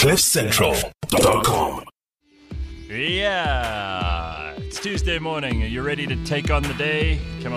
CliffCentral.com. Yeah, it's Tuesday morning. Are you ready to take on the day? Come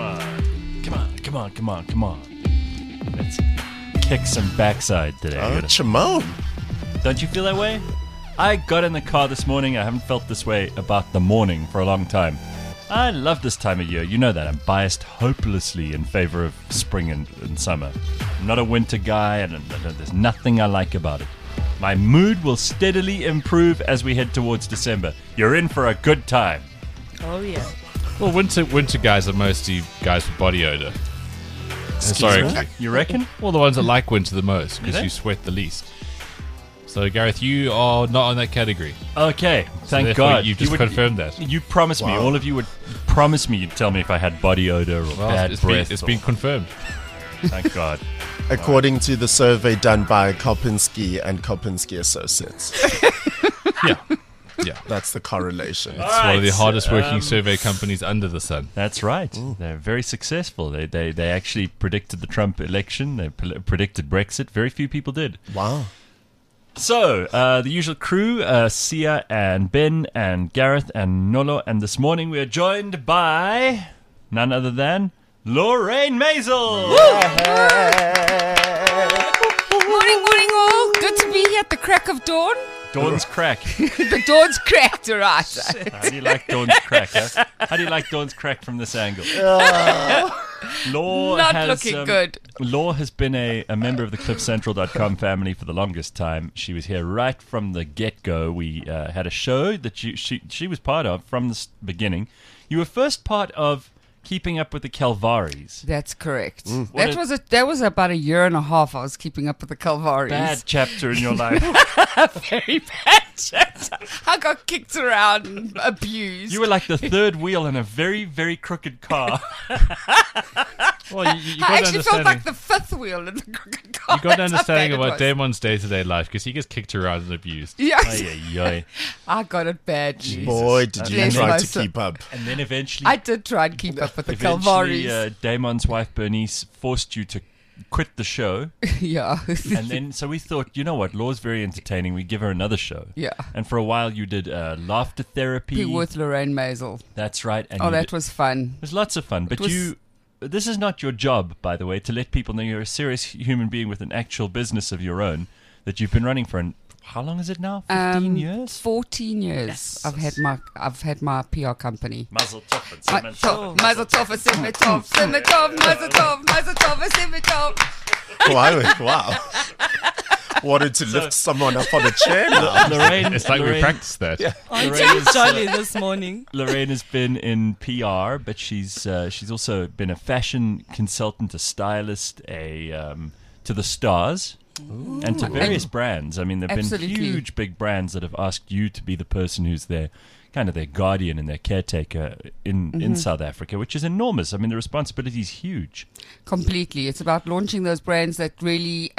on. Let's kick some backside today. Oh, Chimone. Don't you feel that way? I got in the car this morning. I haven't felt this way about the morning for a long time. I love this time of year. You know that. I'm biased hopelessly in favor of spring and summer. I'm not a winter guy, and there's nothing I like about it. My mood will steadily improve as we head towards December. You're in for a good time. Oh, yeah. Well, winter guys are mostly guys with body odor. Historically. You reckon? Well, the ones that like winter the most because they? you sweat the least. So, Gareth, you are not in that category. Okay, thank Therefore, God. you've just confirmed that. You promised me. Wow. All of you would promise me you'd tell me if I had body odor or bad breath. It's been confirmed. Thank God. According to the survey done by Kopinski and Kopinski Associates. Yeah. That's the correlation. It's one of the hardest working survey companies under the sun. That's right. They're very successful. They actually predicted the Trump election. They predicted Brexit. Very few people did. Wow. So, the usual crew, Sia and Ben and Gareth and Nolo. And this morning we are joined by none other than Lorraine Maisel. Morning, all. Good to be here at the crack of dawn. Dawn's crack. The dawn's cracked, all right. How do you like Dawn's crack, huh? How do you like Dawn's crack from this angle? Law Not has, looking good. Law has been a member of the CliffCentral.com family for the longest time. She was here right from the get-go. We had a show that she was part of from the beginning. You were first part of Keeping Up with the Calvaries. That's correct. What That was about a year and a half I was keeping up with the Calvaries. Bad chapter in your life. Very bad chapter. I got kicked around and abused. You were like the third wheel in a very, very crooked car. Well, you I got actually felt like the fifth wheel in the crooked car. You got an That's how understanding bad of it what was. Damon's day-to-day life because he gets kicked around and abused. Yeah, Ay, ay, ay. I got it badly. Boy, did you Bless try my to soul. keep up. And then eventually... I did try and keep up with the Eventually, Calvaries. Damon's wife Bernice forced you to quit the show, Yeah. and then so we thought, you know what, Law's very entertaining. We give her another show. Yeah. And for a while, you did laughter therapy. With Lorraine Maisel. That's right. And Oh, you that did- was fun. it was lots of fun. But was- this is not your job, by the way, to let people know you're a serious human being with an actual business of your own that you've been running for. How long is it now? 15 years. 14 years. Yes. I've had my PR company. Mazel tov and Simon tov. Mazel tov, Simon tov, Simon tov, Mazel tov, Simon tov. Wow. Wanted to lift someone up on a chair now. Lorraine, It's like we Lorraine- practiced that. I'm Lorraine is, jolly this morning. Lorraine has been in PR, but she's also been a fashion consultant, a stylist, to the stars, and to various brands. I mean, there've Absolutely. been huge, big brands that have asked you to be the person who's their guardian and their caretaker in South Africa, which is enormous. I mean, the responsibility is huge. Completely. It's about launching those brands that really,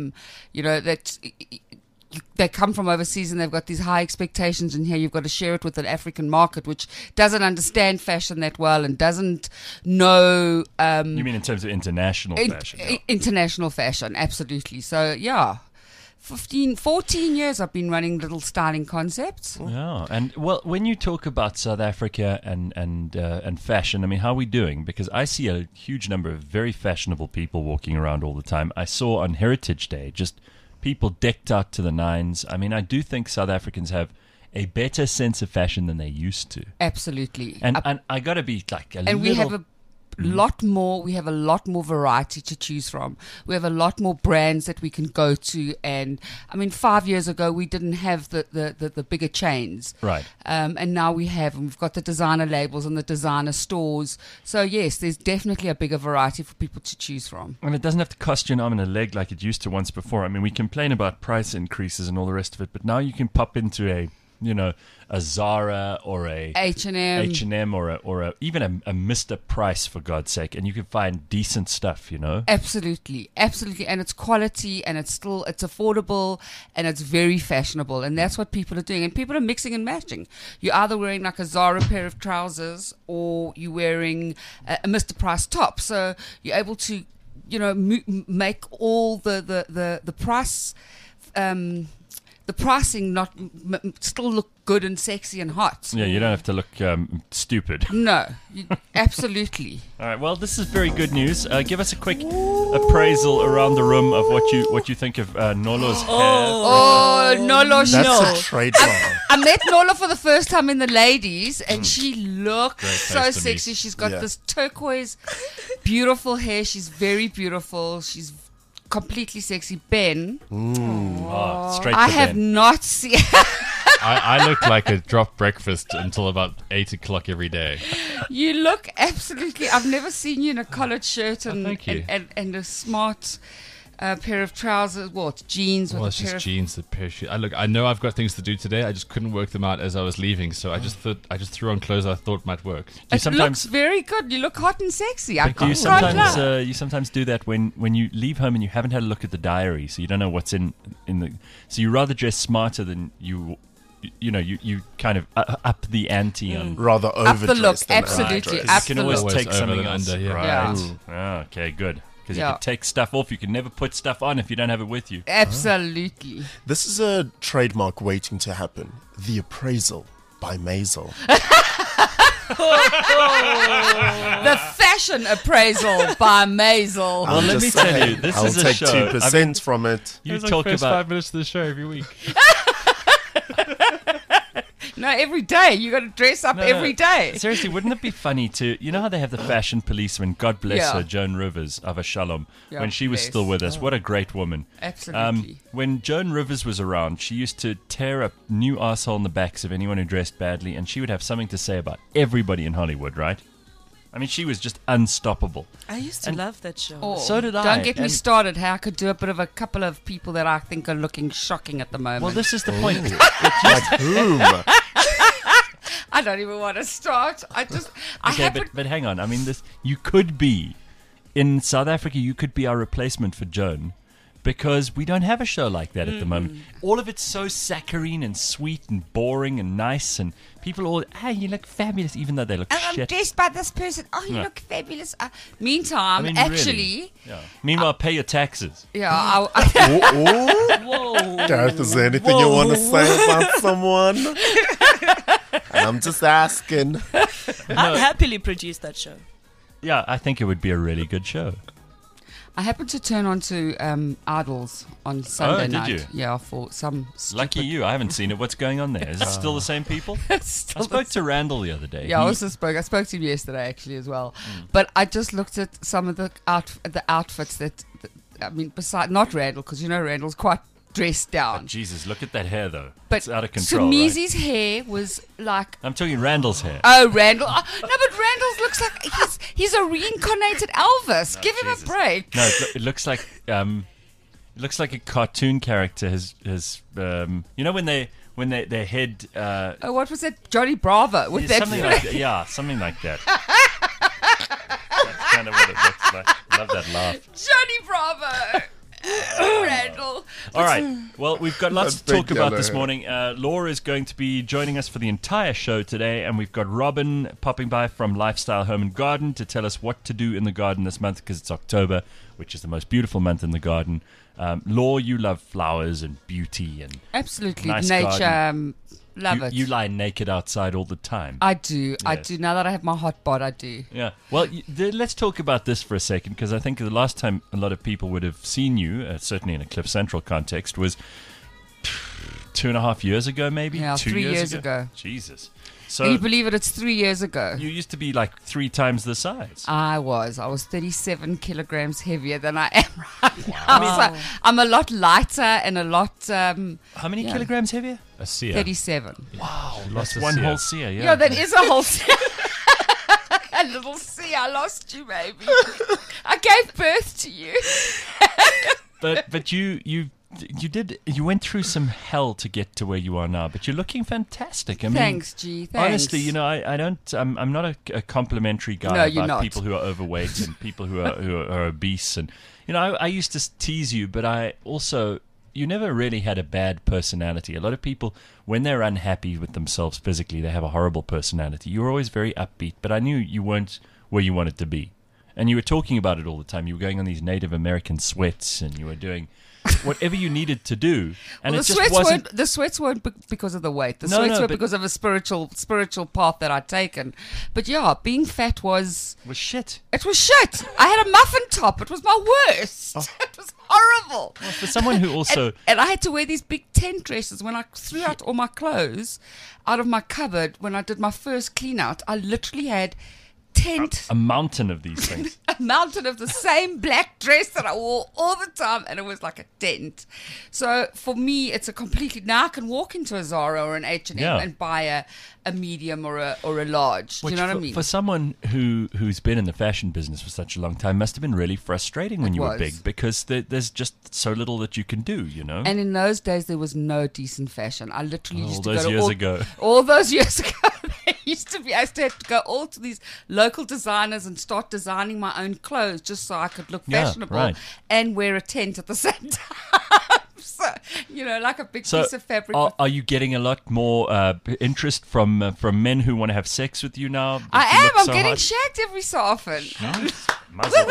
they come from overseas and they've got these high expectations, and here you've got to share it with an African market which doesn't understand fashion that well and doesn't know You mean in terms of international fashion? Yeah. international fashion. Absolutely. So, yeah. 14 years I've been running little styling concepts. Yeah, and well, when you talk about South Africa and fashion, I mean, how are we doing? Because I see a huge number of very fashionable people walking around all the time. I saw on Heritage Day just people decked out to the nines. I mean, I do think South Africans have a better sense of fashion than they used to. Absolutely. And I got to be like And we have a lot more variety to choose from. We have a lot more brands that we can go to, and I mean 5 years ago we didn't have the bigger chains, Right. And now we have, and we've got the designer labels and the designer stores. So yes, there's definitely a bigger variety for people to choose from. And it doesn't have to cost you an arm and a leg like it used to once before. I mean, we complain about price increases and all the rest of it, but now you can pop into a Zara or a H&M. or even a Mr. Price, for God's sake, and you can find decent stuff, Absolutely, and it's quality, and it's affordable, and it's very fashionable, and that's what people are doing. And people are mixing and matching. You're either wearing like a Zara pair of trousers, or you're wearing a Mr. Price top. So you're able to, make all the price. the pricing still look good and sexy and hot. Yeah, you don't have to look stupid. No, absolutely. All right. Well, this is very good news. Give us a quick appraisal around the room of what you think of Nolo's hair. Oh, Nolo, That's a trademark. I met Nola for the first time in the ladies, and she looks Great so place to meet. sexy. She's got Yeah. this turquoise, beautiful hair. She's very beautiful. She's completely sexy. Ben, Oh, straight I to have Ben. not seen. I look like a dropped breakfast until about 8 o'clock every day. You look absolutely. I've never seen you in a collared shirt and thank you. and a smart pair of trousers. What jeans with Well, a it's pair just of jeans, the pair of shoes. I know I've got things to do today. I just couldn't work them out as I was leaving, so I just threw on clothes I thought might work. Do you It looks sometimes very good. You look hot and sexy. I But do you can't sometimes lie. you sometimes do that when you leave home and you haven't had a look at the diary, so you don't know what's in the. So you rather dress smarter than you kind of up the ante on. Rather Up the look, overdressed than absolutely, underdressed. You can always Always take over something than else. under, yeah. Right. Yeah. Oh, okay, good. Because you Yeah. can take stuff off. You can never put stuff on if you don't have it with you. Absolutely. This is a trademark waiting to happen. The Appraisal by Maisel. The fashion appraisal by Maisel. Well, let me tell you, this I'll is a take show. 2% from it. You It's talk like first about 5 minutes of the show every week. No, every day. You got to dress up No, every day. Seriously, wouldn't it be funny to, you know how they have the fashion policeman, God bless Yeah. her, Joan Rivers of a Shalom, Yeah, when she was bless. still with us. What a great woman. Absolutely. When Joan Rivers was around, she used to tear up new arsehole in the backs of anyone who dressed badly, and she would have something to say about everybody in Hollywood, right? I mean, she was just unstoppable. I used to love that show. Oh, So did I. Don't get me And- started. How I could do a bit of a couple of people that I think are looking shocking at the moment. Well, this is the point. Like whom? I don't even want to start. I Okay, happen. but hang on. I mean, you could be in South Africa. You could be our replacement for Joan, because we don't have a show like that at the moment. All of it's so saccharine and sweet and boring and nice, and people all, hey, you look fabulous, even though they look I'm shit. dressed by this person. Oh, you Yeah. look fabulous. Meantime, I mean, actually, really. Yeah. Meanwhile, pay your taxes. yeah, Whoa. Gareth, is there anything you want to say about someone? I'm just asking. I'd happily produce that show. Yeah, I think it would be a really good show. I happened to turn on to Idols on Sunday did night. you? Yeah, for some Lucky you. I haven't seen it. What's going on there? Is it still the same people? I Still spoke to Randall the other day. Yeah, I He- also spoke. I spoke to him yesterday actually as well. But I just looked at some of the outfits that I mean, besides not Randall, because you know Randall's quite dressed down. Jesus, look at that hair, though. But It's out of control, right? Sumizi's hair was like. I'm talking Randall's hair. Oh, Randall! Oh, no, but Randall's looks like he's a reincarnated Elvis. Give him Jesus. a break. No, it looks like a cartoon character has you know when their head Oh, what was that? Johnny Bravo with that. something like that. Yeah, something like that. That's kind of what it looks like. Love that laugh. Johnny Bravo. Randall. All right. Well, we've got lots to That talk big about yellow this hair. morning. Laura is going to be joining us for the entire show today, and we've got Robin popping by from Lifestyle Home and Garden to tell us what to do in the garden this month, because it's October, which is the most beautiful month in the garden. Laura, you love flowers and beauty, and Absolutely, Nice nature. garden. Love it. you lie naked outside all the time. I do. I Yes. do. Now that I have my hot bod, I do. Yeah. Well, let's talk about this for a second, because I think the last time a lot of people would have seen you, certainly in a Cliff Central context, was 2.5 years ago, maybe? Yeah, 2 3 years ago. Jesus. Can you So believe it? It's 3 years ago. you used to be like 3 times the size. I was 37 kilograms heavier than I am right now. So I'm a lot lighter and a lot How many yeah. kilograms heavier? A seer. 37. Lost a One seer. whole seer, yeah. Yeah, that is a whole a little sea. I lost you, baby. I gave birth to you. But you went through some hell to get to where you are now, but you're looking fantastic. I mean, Thanks, G. Thanks. honestly, you know, I'm not a complimentary guy No, you're about not. people who are overweight and people who are obese, and you know, I used to tease you, but I also, you never really had a bad personality. A lot of people, when they're unhappy with themselves physically, they have a horrible personality. You were always very upbeat, but I knew you weren't where you wanted to be, and you were talking about it all the time. You were going on these Native American sweats, and you were doing whatever you needed to do, and Well, it just wasn't. the sweats weren't because of the weight. The No, sweats no, were but- because of a spiritual path that I'd taken. But yeah, being fat was shit. it was shit. I had a muffin top. It was my worst. It was horrible. For someone who also And I had to wear these big tent dresses when I threw out all my clothes out of my cupboard when I did my first clean out. I literally had a mountain of these things. a mountain of the same black dress that I wore all the time, and it was like a tent. So for me, it's a completely now I can walk into a Zara or an H&M Yeah. and buy a medium or a large. Do Which you know what for, I mean? For someone who's been in the fashion business for such a long time, must have been really frustrating when It you were was. big because there's just so little that you can do. You know. And in those days, there was no decent fashion. I literally All used to those go to years all, ago. All those years ago, there used to be. I used to have to go all to these local designers and start designing my own clothes just so I could look Yeah, fashionable right. and wear a tent at the same time. So, like a big So, piece of fabric. are you getting a lot more interest from men who want to have sex with you now? that I you am. look I'm so getting hot? shagged every so often. Mazel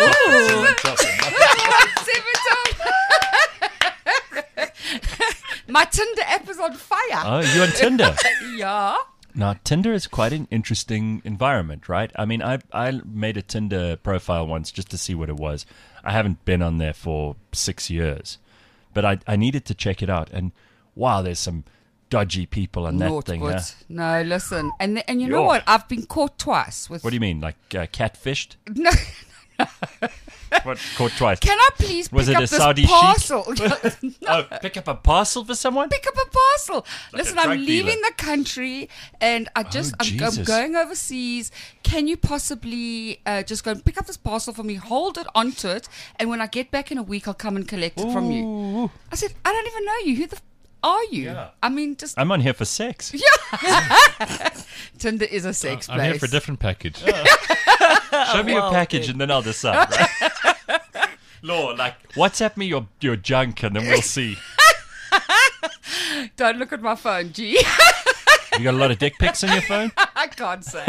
tov. My Tinder app is on fire. Oh, you on Tinder? Yeah. Now, Tinder is quite an interesting environment, right? I mean, I made a Tinder profile once just to see what it was. I haven't been on there for 6 years, but I needed to check it out. And wow, there's some dodgy people on that Naught, thing. but Huh? no, listen. And you know Yo. what? I've been caught twice with. What do you mean, like catfished? No. What, caught twice? Can I please Was pick it up a this Saudi sheik? parcel? Oh, pick up a parcel for someone? Pick up a parcel. Like Listen, a I'm drug leaving dealer. the country and I'm Jesus. going overseas. Can you possibly just go and pick up this parcel for me, hold it onto it, and when I get back in a week, I'll come and collect it from you? Ooh. I said, I don't even know you. Who the are you? Yeah. I mean, just I'm on here for sex. Tinder is a sex I'm place. here for a different package. Show me your Well, package and then I'll decide, right? Law, like, WhatsApp me your junk and then we'll see. Don't look at my phone, G. You got a lot of dick pics on your phone? I can't say.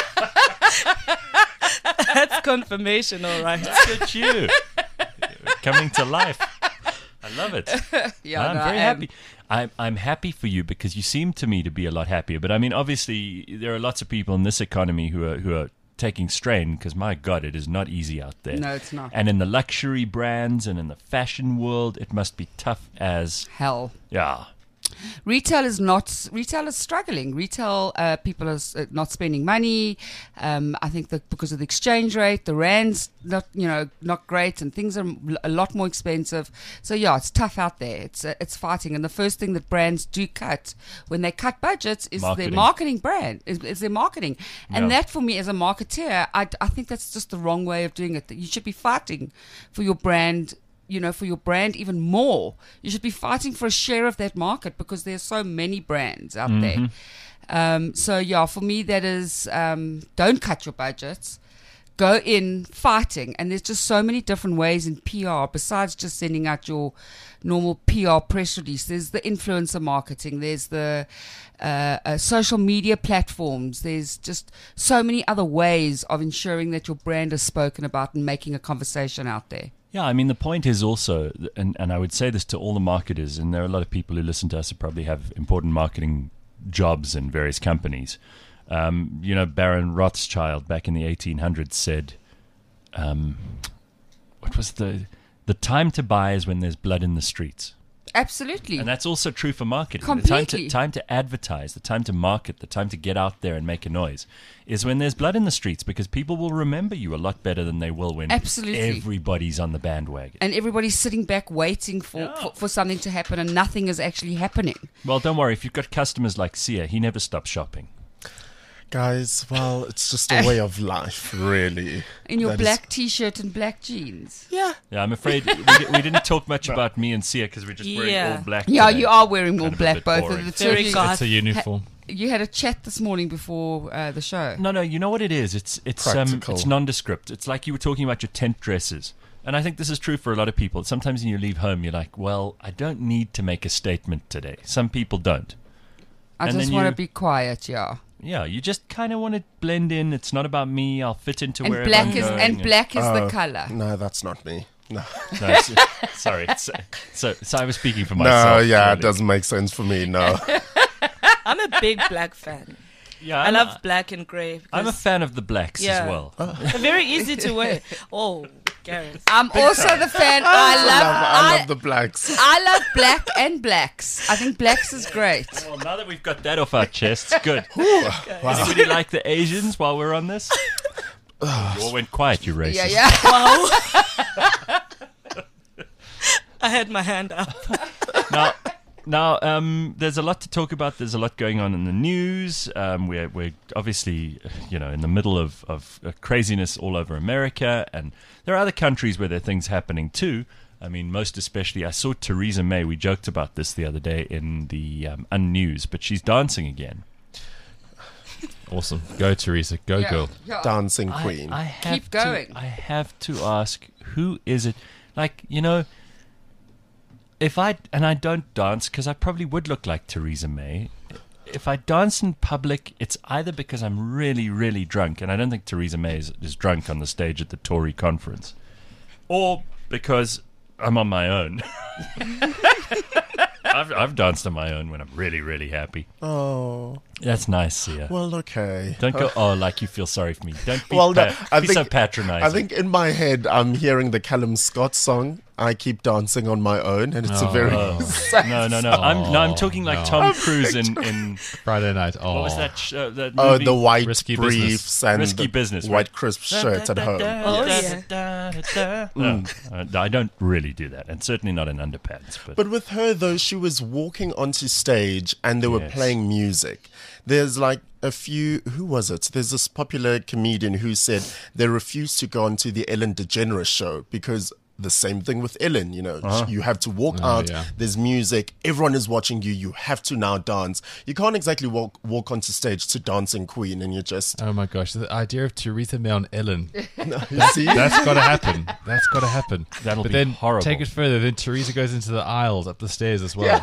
That's confirmation, all right. Look at you. Coming to life. I love it. Yeah, I'm no, very I am. happy. I'm happy for you because you seem to me to be a lot happier. But I mean, obviously, there are lots of people in this economy who are taking strain because, my God, it is not easy out there. No, it's not. And in the luxury brands and in the fashion world, it must be tough as, Hell. yeah. Retail is struggling. Retail people are not spending money. I think that because of the exchange rate, the rand's not great, and things are a lot more expensive. So yeah, it's tough out there. It's fighting, and the first thing that brands do cut when they cut budgets is Marketing. their marketing brand, is their marketing, and Yeah. that for me as a marketeer, I think that's just the wrong way of doing it. That you should be fighting for your brand. For your brand even more. You should be fighting for a share of that market because there's so many brands out there. So, yeah, for me, that is don't cut your budgets. Go in fighting. And there's just so many different ways in PR besides just sending out your normal PR press release. There's the influencer marketing. There's the social media platforms. There's just so many other ways of ensuring that your brand is spoken about and making a conversation out there. Yeah, I mean, the point is also, and I would say this to all the marketers, and there are a lot of people who listen to us who probably have important marketing jobs in various companies. Baron Rothschild back in the 1800s said, what was the time to buy is when there's blood in the streets. Absolutely. And that's also true for marketing. Completely. The time to advertise, the time to market, the time to get out there and make a noise is when there's blood in the streets because people will remember you a lot better than they will when Absolutely. everybody's on the bandwagon. And everybody's sitting back waiting for something to happen and nothing is actually happening. Well, don't worry. If you've got customers like Sia, he never stops shopping. Guys, well, it's just a way of life, really. In your That is- black T-shirt and black jeans. Yeah. Yeah, I'm afraid we didn't talk much about me and Sia because we're just wearing Yeah. all black. Yeah, today. you are wearing all Kind of a black, bit both boring. of the two Very of you. goth. It's a uniform. You had a chat this morning before the show. No, you know what it is? It's Practical. it's nondescript. It's like you were talking about your tent dresses. And I think this is true for a lot of people. Sometimes when you leave home, you're like, well, I don't need to make a statement today. Some people don't. I And just then want to you- be quiet, yeah. Yeah, you just kind of want to blend in. It's not about me. I'll fit into And wherever black I'm is going. and black is the Oh, color. No, that's not me. No, sorry. So I was speaking for myself. No, yeah, really. it doesn't make sense for me. No. I'm a big black fan. Yeah, I love black and grey. I'm a because fan of the blacks Yeah. as well. They're very easy to wear. Oh, Gareth. I'm also the fan. I love the blacks. I love black and blacks. I think blacks is great. Well, now that we've got that off our chests, good. Anybody like the Asians while we're on this? You all went quiet, you racist. Yeah. Wow. I had my hand up. Now, there's a lot to talk about. There's a lot going on in the news. We're obviously, in the middle of craziness all over America, and there are other countries where there are things happening too. I mean, most especially, I saw Theresa May. We joked about this the other day in the Unnews, but she's dancing again. Awesome. Go, Teresa. Go, girl. Yeah. Dancing queen. I have Keep going. I have to ask, who is it? Like, if I don't dance, because I probably would look like Theresa May. If I dance in public, it's either because I'm really, really drunk, and I don't think Theresa May is drunk on the stage at the Tory conference, or because I'm on my own. I've danced on my own when I'm really, really happy. Oh, That's nice, Sia. well, okay. Don't go, like you feel sorry for me. Don't be, Well, no, I be so think- patronizing. I think in my head, I'm hearing the Callum Scott song, I Keep Dancing on My Own, and it's a very sad No. I'm talking like no. Tom Cruise in Friday night. Oh, what was that? That Oh, movie? the white Risky briefs Business. and Risky the Business, right? white crisp shirts at home. Oh, yeah. No, I don't really do that, and certainly not in underpants. But with her, though, she was walking onto stage and they were Yes. playing music. There's like a few, who was it? There's this popular comedian who said they refused to go onto the Ellen DeGeneres show because the same thing with Ellen, you have to walk out, yeah. there's music, everyone is watching you, you have to now dance. You can't exactly walk onto stage to Dancing Queen and you just, Oh my gosh, the idea of Theresa May on Ellen. you see? That's got to happen. That's got to happen. That'll but be then horrible. take it further. Then Theresa goes into the aisles up the stairs as well.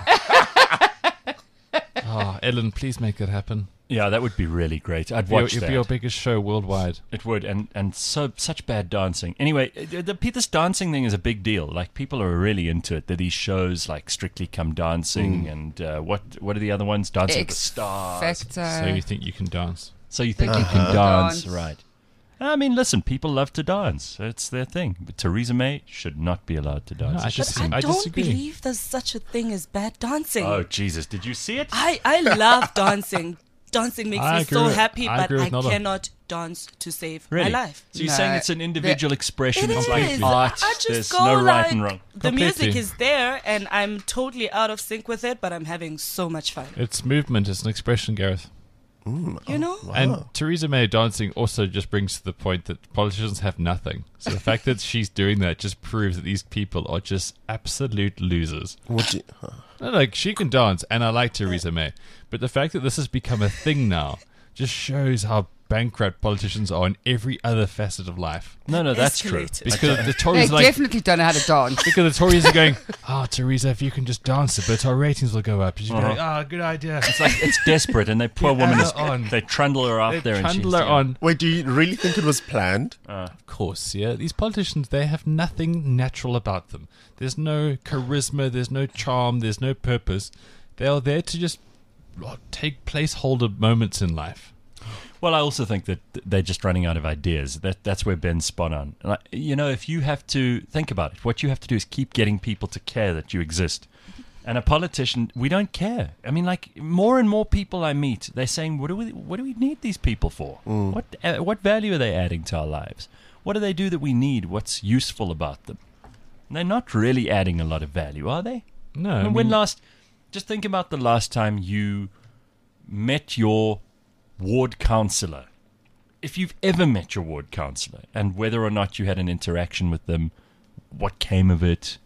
Oh, Ellen, please make that happen. Yeah, that would be really great. I'd It'd watch be that. your biggest show worldwide. It would, and such bad dancing. Anyway, this dancing thing is a big deal. Like, people are really into it. There are these shows like Strictly Come Dancing, and what are the other ones? Dancing with the X Stars. Factor. So you think you can dance? So you think you can dance, right? I mean, listen, people love to dance. It's their thing. But Theresa May should not be allowed to dance. I It should just- be- I I don't disagree. believe there's such a thing as bad dancing. Oh, Jesus. Did you see it? I love dancing. Dancing makes I me agree so with- happy, I but agree with I Nala. cannot dance to save Really? my life. So you're No, saying it's an individual expression? It It's is. like art. I just There's go no like right and wrong. the music Completely. is there, and I'm totally out of sync with it, but I'm having so much fun. It's movement. It's an expression, Gareth. You know? And Theresa May dancing also just brings to the point that politicians have nothing. So the fact that she's doing that just proves that these people are just absolute losers. What do you, No, like, she can dance, and I like Theresa May. But the fact that this has become a thing now just shows how bankrupt politicians are in every other facet of life. No, that's true. Escalated. Because the They Tories are like, definitely don't know how to dance. because the Tories are going, Theresa, if you can just dance a bit, our ratings will go up. She'd be like, good idea. It's like it's desperate, and they poor woman is. her on. They trundle her out They there, and trundle she's her on. wait, do you really think it was planned? Of course, yeah. These politicians, they have nothing natural about them. There's no charisma, there's no charm, there's no purpose. They are there to just take placeholder moments in life. Well, I also think that they're just running out of ideas. That's where Ben's spot on. Like, if you have to think about it, what you have to do is keep getting people to care that you exist. And a politician, we don't care. I mean, like, more and more people I meet, they're saying, what do we need these people for? What value are they adding to our lives? What do they do that we need? What's useful about them? They're not really adding a lot of value, are they? No, I mean, just think about the last time you met your ward councillor. If you've ever met your ward councillor, and whether or not you had an interaction with them, what came of it?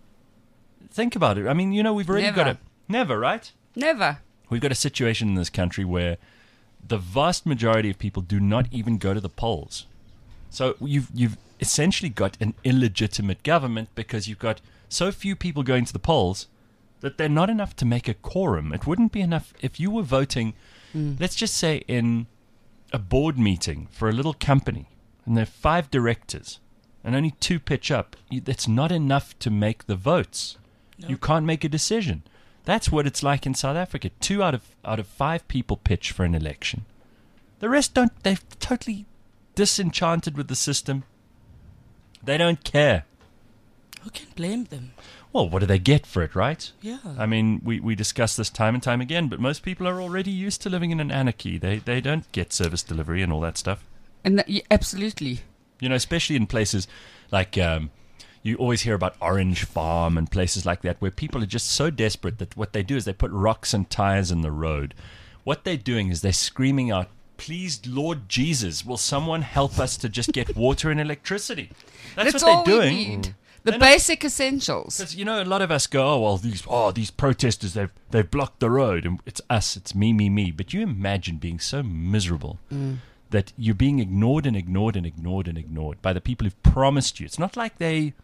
Think about it. I mean, we've already got Never. Never, right? Never. We've got a situation in this country where the vast majority of people do not even go to the polls. So you've essentially got an illegitimate government because you've got so few people going to the polls that they're not enough to make a quorum. It wouldn't be enough if you were voting, let's just say in a board meeting for a little company, and there are 5 directors. and only 2 pitch up, that's not enough to make the votes. Nope. You can't make a decision. That's what it's like in South Africa. 2 out of 5 people pitch for an election. The rest don't. They're totally disenchanted with the system. They don't care. Who can blame them? Well, what do they get for it, right? Yeah. I mean, we discuss this time and time again, but most people are already used to living in an anarchy. They don't get service delivery and all that stuff. And absolutely. You know, especially in places like you always hear about Orange Farm and places like that where people are just so desperate that what they do is they put rocks and tires in the road. What they're doing is they're screaming out, "Please, Lord Jesus, will someone help us to just get water and electricity?" That's all what they're doing. we need. The They're basic essentials. Because, you know, a lot of us go, "Oh, well, these protesters, they've blocked the road, and it's us, it's me." But you imagine being so miserable that you're being ignored and ignored and ignored and ignored by the people who've promised you. It's not like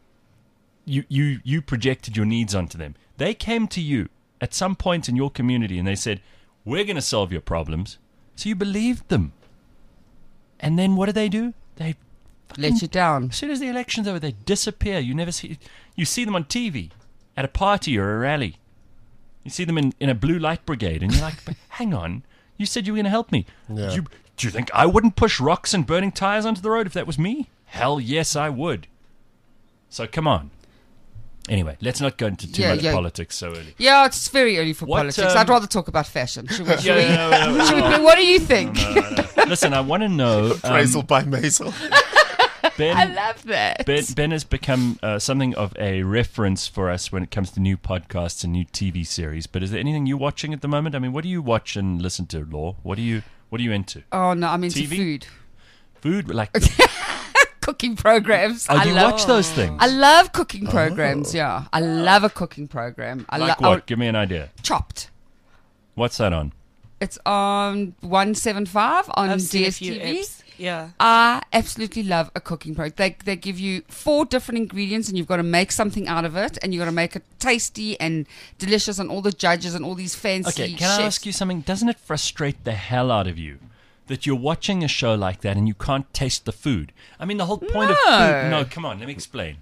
you projected your needs onto them. They came to you at some point in your community and they said, "We're going to solve your problems." So you believed them. And then what do? They Let you down. as soon as the election's over, they disappear. You see them on TV at a party or a rally. You see them in a blue light brigade, and you're like, "But hang on, you said you were going to help me. Yeah. Do you think I wouldn't push rocks and burning tires onto the road if that was me? Hell yes, I would." So come on. Anyway, let's not go into too much politics so early. Yeah, it's very early for What, politics. I'd rather talk about fashion. Should we? No. What do you think? Listen, I want to know. Appraisal by Maisel. Ben, I love that. Ben has become something of a reference for us when it comes to new podcasts and new TV series. But is there anything you're watching at the moment? I mean, what do you watch and listen to, Law? What are you into? Oh no, I'm into TV? food. Food, like Cooking programs. do you watch those things? I love cooking programs. Yeah, I love a cooking program. Like what? Give me an idea. Chopped. What's that on? It's on 175 on I've seen a few DSTV. apps. Yeah. I absolutely love a cooking program. They give you 4 different ingredients and you've got to make something out of it and you've got to make it tasty and delicious and all the judges and all these fancy Okay, can I chefs. ask you something? Doesn't it frustrate the hell out of you that you're watching a show like that and you can't taste the food? I mean, the whole point of food... No, come on, let me explain.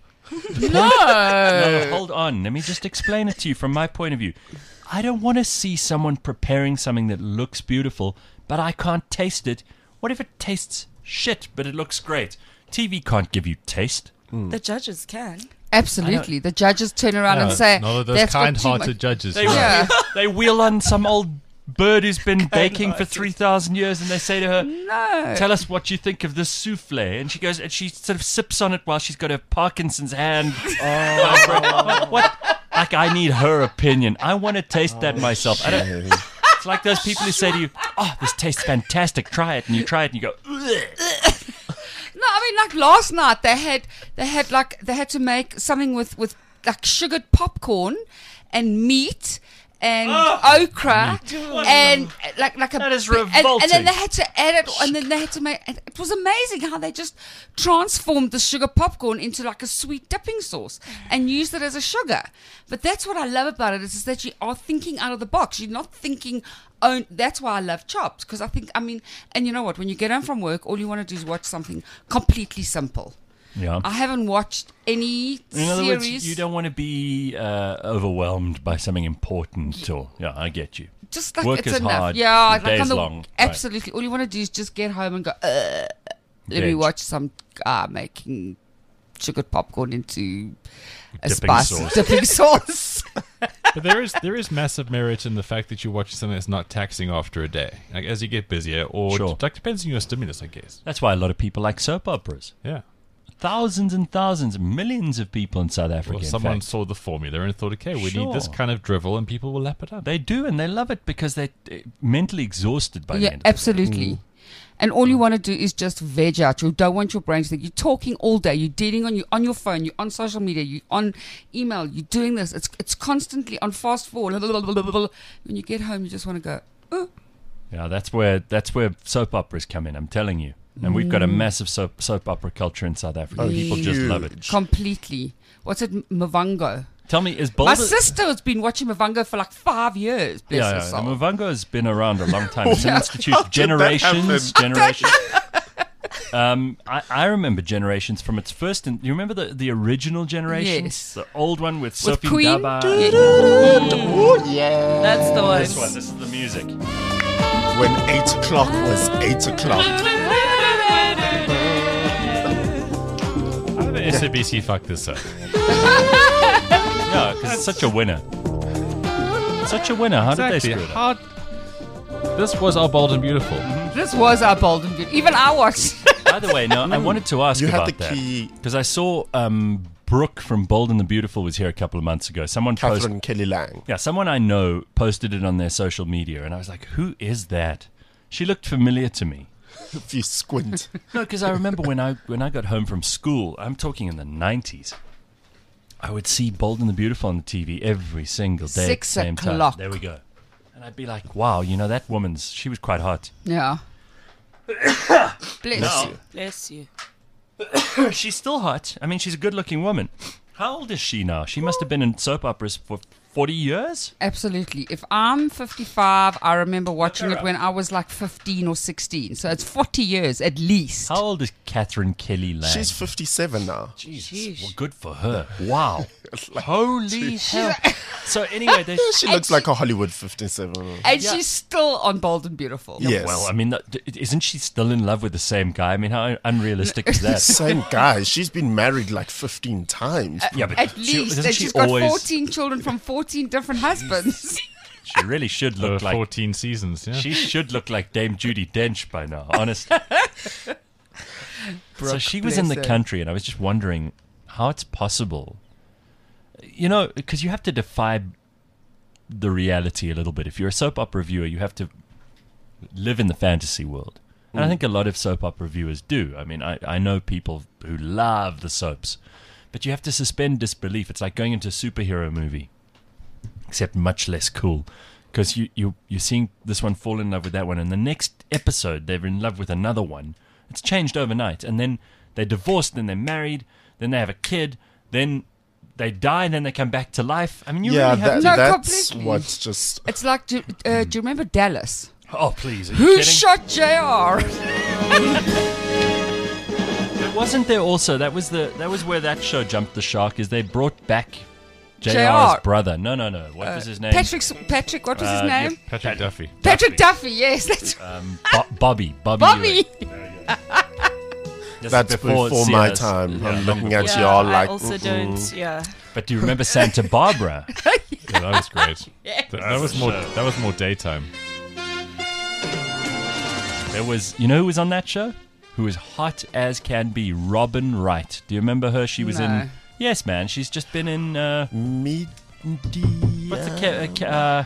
No, hold on. Let me just explain it to you from my point of view. I don't want to see someone preparing something that looks beautiful, but I can't taste it. What if it tastes shit, but it looks great? TV can't give you taste. The judges can. Absolutely. The judges turn around and say, none of those "That's got too kind-hearted much." judges. They, Yeah. they wheel on some old bird who's been baking for 3,000 years, and they say to her, No. "Tell us what you think of this souffle." And she goes, and she sort of sips on it while she's got her Parkinson's hand. What? Like, I need her opinion. I want to taste that myself. It's like those people who say to you, "Oh, this tastes fantastic. Try it." And you try it and you go, "Ugh." No, I mean, like last night they had to make something with like sugared popcorn and meat and okra and like a That is and revolting. then they had to add it and then they had to make it was amazing how they just transformed the sugar popcorn into like a sweet dipping sauce and used it as a sugar. But that's what I love about it is that you are thinking out of the box. You're not thinking that's why I love Chopped, because and you know what, when you get home from work all you want to do is watch something completely simple. Yeah. I haven't watched any In other series. words, you don't want to be overwhelmed by something important. Or yeah, I get you. Just like Work it's is enough. hard, Yeah, the like day's on the long, right. absolutely. All you want to do is just get home and go. Let me Veg. watch some making sugared popcorn into a Dipping spicy sauce. dipping sauce. But there is massive merit in the fact that you're watching something that's not taxing after a day. Like as you get busier, or Sure. like depends on your stimulus, I guess. That's why a lot of people like soap operas. Yeah. Thousands and thousands, millions of people in South Africa. Or in someone fact. saw the formula and thought, okay, we need this Sure. kind of drivel, and people will lap it up. They do, and they love it because they're mentally exhausted by the Yeah, end of it. absolutely. And all you want to do is just veg out. You don't want your brain to think. You're talking all day. You're dealing on your phone. You're on social media. You're on email. You're doing this. It's constantly on fast forward. When you get home, you just want to go. Oh. Yeah, that's where soap operas come in. I'm telling you, and we've got a massive soap opera culture in South Africa. People just love it. Completely. What's it? Mavango. Tell me, is My Boulder? sister has been watching Mavango for like 5 years. Bless her Yeah, soul. Mavango has been around a long time. It's an institution, How did that happen? generations. I remember Generations from its first. You remember the original Generations? Yes. The old one with Sophie Queen? Daba. Oh, yeah. That's the one. This one. This is the music. When 8 o'clock was 8 o'clock. How did the SABC fuck this up? Yeah, because it's such a winner. Such a winner. How did they screw it up? This was our Bold and Beautiful. This was our Bold and Beautiful. Even I watched. By the way, no, I wanted to ask You had about the that key- because I saw Brooke from Bold and the Beautiful was here a couple of months ago. Someone posted, Catherine Kelly Lang. yeah, someone I know posted it on their social media, and I was like, "Who is that?" She looked familiar to me. If you squint. No, because I remember when I got home from school. I'm talking in the 90s. I would see Bold and the Beautiful on the TV every single day. 6 at the same o'clock. Time. There we go. And I'd be like, "Wow, you know that she was quite hot." Yeah. Bless No. you. Bless you. She's still hot. I mean, she's a good-looking woman. How old is she now? She must have been in soap operas for 40 years? Absolutely. If I'm 55, I remember watching her it up. when I was like 15 or 16. So it's 40 years at least. How old is Catherine Kelly Lang? She's 57 now. Jesus. Sheesh. Well, good for her. Wow. Holy hell. So anyway, they... She looks like a Hollywood 57. And Yeah. she's still on Bold and Beautiful. Yes. Well, I mean, isn't she still in love with the same guy? I mean, how unrealistic is that? Same guy. She's been married like 15 times. Yeah, but At least. isn't And she she's got always... 14 children from 14 different husbands. She really should look like... 14 seasons, yeah. She should look like Dame Judi Dench by now, honestly. So she was in the bless her. country, and I was just wondering how it's possible. You know, because you have to defy the reality a little bit. If you're a soap opera viewer, you have to live in the fantasy world. And I think a lot of soap opera viewers do. I mean, I know people who love the soaps, but you have to suspend disbelief. It's like going into a superhero movie, except much less cool. Because you're seeing this one fall in love with that one, and the next episode they're in love with another one. It's changed overnight, and then they're divorced, then they're married, then they have a kid, then they die, and then they come back to life. I mean, you Yeah, really have No, that's completely. what's just. It's like, do you remember Dallas? to... Oh, please, are you Who kidding? shot JR? But wasn't there also, that was where that show jumped the shark, is they brought back JR's JR. brother. No. What was his name? Patrick, what was his yeah, name? Patrick Duffy. Patrick Duffy, yes. That's Bobby. Bobby. This That's is before see, my that's- time. yeah, I'm long looking before. at you all I like. also mm-mm. don't. Yeah. But do you remember Santa Barbara? Yeah, that was great. That was more daytime. There was, you know who was on that show? Who was hot as can be? Robin Wright. Do you remember her? She was No. in. Yes, man. She's just been in. Media. What's the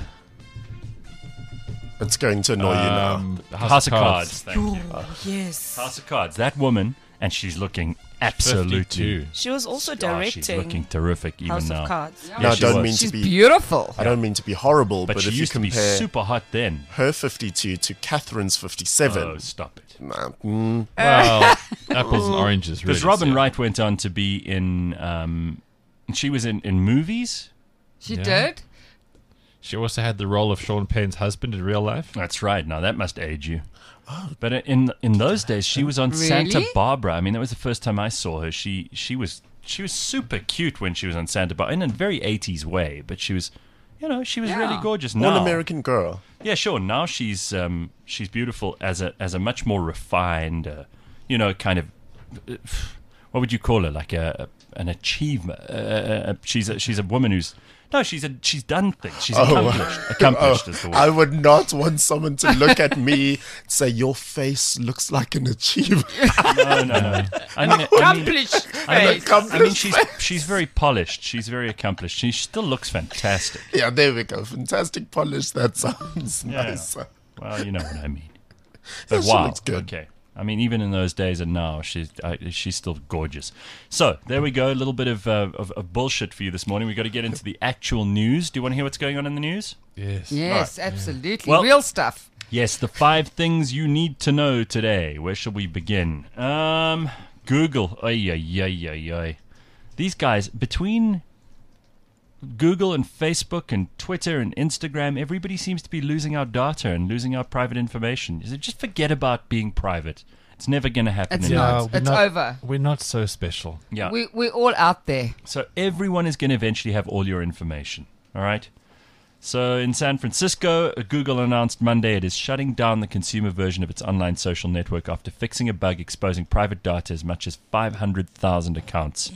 It's going to annoy you now. House of Cards? Thank you. Yes. House of Cards. That woman, and she's looking absolutely. 52. She was also Oh, she's directing looking terrific even House now. of Cards. No, I she don't was. mean to She's be. beautiful. I don't mean to be horrible, But but she if you used to be compare super hot then. her 52 to Catherine's 57, Oh, stop it. nah, Well, apples and oranges, really. Because Robin so- Wright went on to be in. She was in movies. She Yeah. did? She also had the role of Sean Penn's husband in real life. That's right. Now that must age you. But in those days, she was on Santa Really? Barbara. I mean, that was the first time I saw her. She was super cute when she was on Santa Barbara in a very 80s way. But she was, she was really Yeah. gorgeous. All Now, American girl. yeah, sure. Now she's beautiful as a much more refined, kind of. What would you call her? Like an achievement. She's a woman who's. No, she's done things. She's accomplished. Accomplished is the word. I would not want someone to look at me and say, your face looks like an achievement. No. Accomplished face. I mean, she's very polished. She's very accomplished. She still looks fantastic. Yeah, there we go. Fantastic polish. That sounds nice. Well, you know what I mean. Yeah, But she wow. looks good. Okay. I mean, even in those days and now, she's still gorgeous. So there we go. A little bit of bullshit for you this morning. We've got to get into the actual news. Do you want to hear what's going on in the news? Yes. Yes, absolutely. Well- Real stuff. Yes, the 5 things you need to know today. Where shall we begin? Google. Ay. These guys, between Google and Facebook and Twitter and Instagram, everybody seems to be losing our data and losing our private information. Just forget about being private It's never going to happen. It's in not. Ireland. we're It's not- over. We're not so special. Yeah. We're all out there. So everyone is going to eventually have all your information. All right. So in San Francisco, Google announced Monday it is shutting down the consumer version of its online social network after fixing a bug exposing private data as much as 500,000 accounts.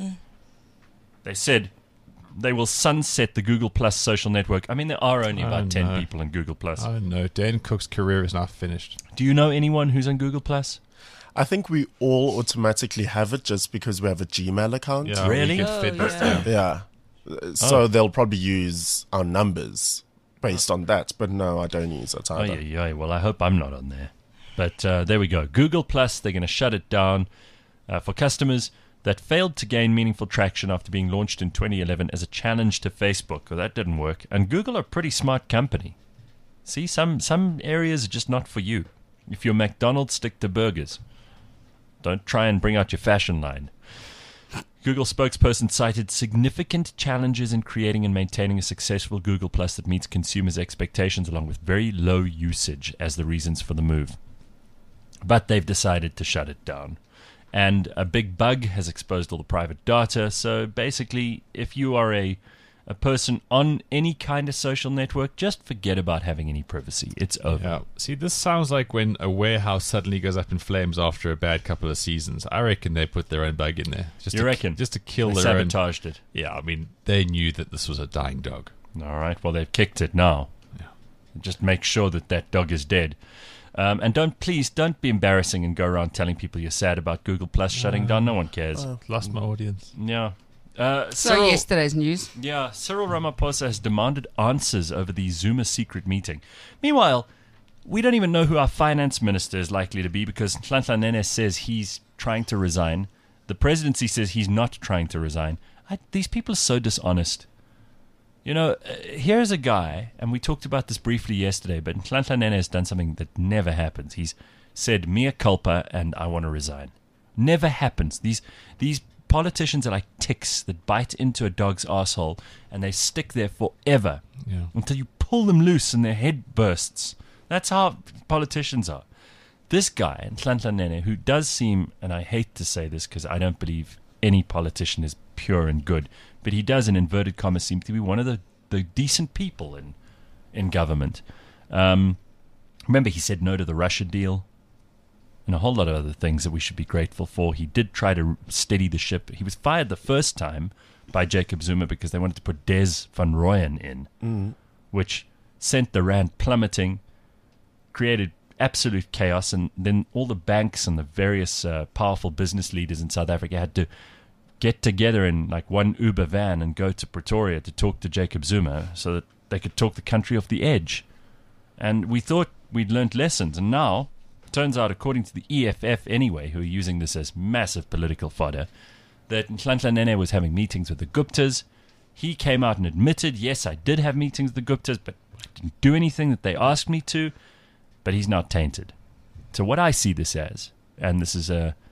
They said they will sunset the Google Plus social network. I mean, there are only about Oh, 10 no. people on Google Plus. Oh no, Dan Cook's career is now finished. Do you know anyone who's on Google Plus? I think we all automatically have it just because we have a Gmail account. Yeah, Really? We get Oh, fed yeah. with them. Yeah. So they'll probably use our numbers based on that. But no, I don't use it Oh, either. yeah. Well, I hope I'm not on there. But there we go. Google Plus, they're going to shut it down for customers that failed to gain meaningful traction after being launched in 2011 as a challenge to Facebook. Well, that didn't work. And Google are a pretty smart company. See, some areas are just not for you. If you're McDonald's, stick to burgers. Don't try and bring out your fashion line. Google spokesperson cited significant challenges in creating and maintaining a successful Google Plus that meets consumers' expectations along with very low usage as the reasons for the move. But they've decided to shut it down. And a big bug has exposed all the private data. So basically, if you are a person on any kind of social network, just forget about having any privacy. It's over. Yeah. See, this sounds like when a warehouse suddenly goes up in flames after a bad couple of seasons. I reckon they put their own bug in there. You reckon? Just to kill They their own. sabotaged it. Yeah, I mean, they knew that this was a dying dog. All right. Well, they've kicked it now. Yeah. Just make sure that dog is dead. And don't be embarrassing and go around telling people you're sad about Google Plus shutting down. No one cares. Lost my audience. Yeah. So Cyril, yesterday's news. yeah, Cyril Ramaphosa has demanded answers over the Zuma secret meeting. Meanwhile, we don't even know who our finance minister is likely to be because Nhlanhla Nene says he's trying to resign. The presidency says he's not trying to resign. These people are so dishonest. You know, here's a guy, and we talked about this briefly yesterday, but Nhlanhla Nene has done something that never happens. He's said, mea culpa, and I want to resign. Never happens. These politicians are like ticks that bite into a dog's asshole, and they stick there forever Yeah. until you pull them loose and their head bursts. That's how politicians are. This guy, Nhlanhla Nene, who does seem, and I hate to say this because I don't believe any politician is pure and good, but he does, in inverted commas, seem to be one of the decent people in government. Remember, he said no to the Russia deal and a whole lot of other things that we should be grateful for. He did try to steady the ship. He was fired the first time by Jacob Zuma because they wanted to put Des van Rooyen in, which sent the rand plummeting, created absolute chaos, and then all the banks and the various powerful business leaders in South Africa had to get together in like one Uber van and go to Pretoria to talk to Jacob Zuma so that they could talk the country off the edge. And we thought we'd learnt lessons, and now it turns out, according to the EFF anyway, who are using this as massive political fodder, that Nhlanhla Nene was having meetings with the Guptas. He came out and admitted, yes, I did have meetings with the Guptas, but I didn't do anything that they asked me to. But he's not tainted. So what I see this as, and this is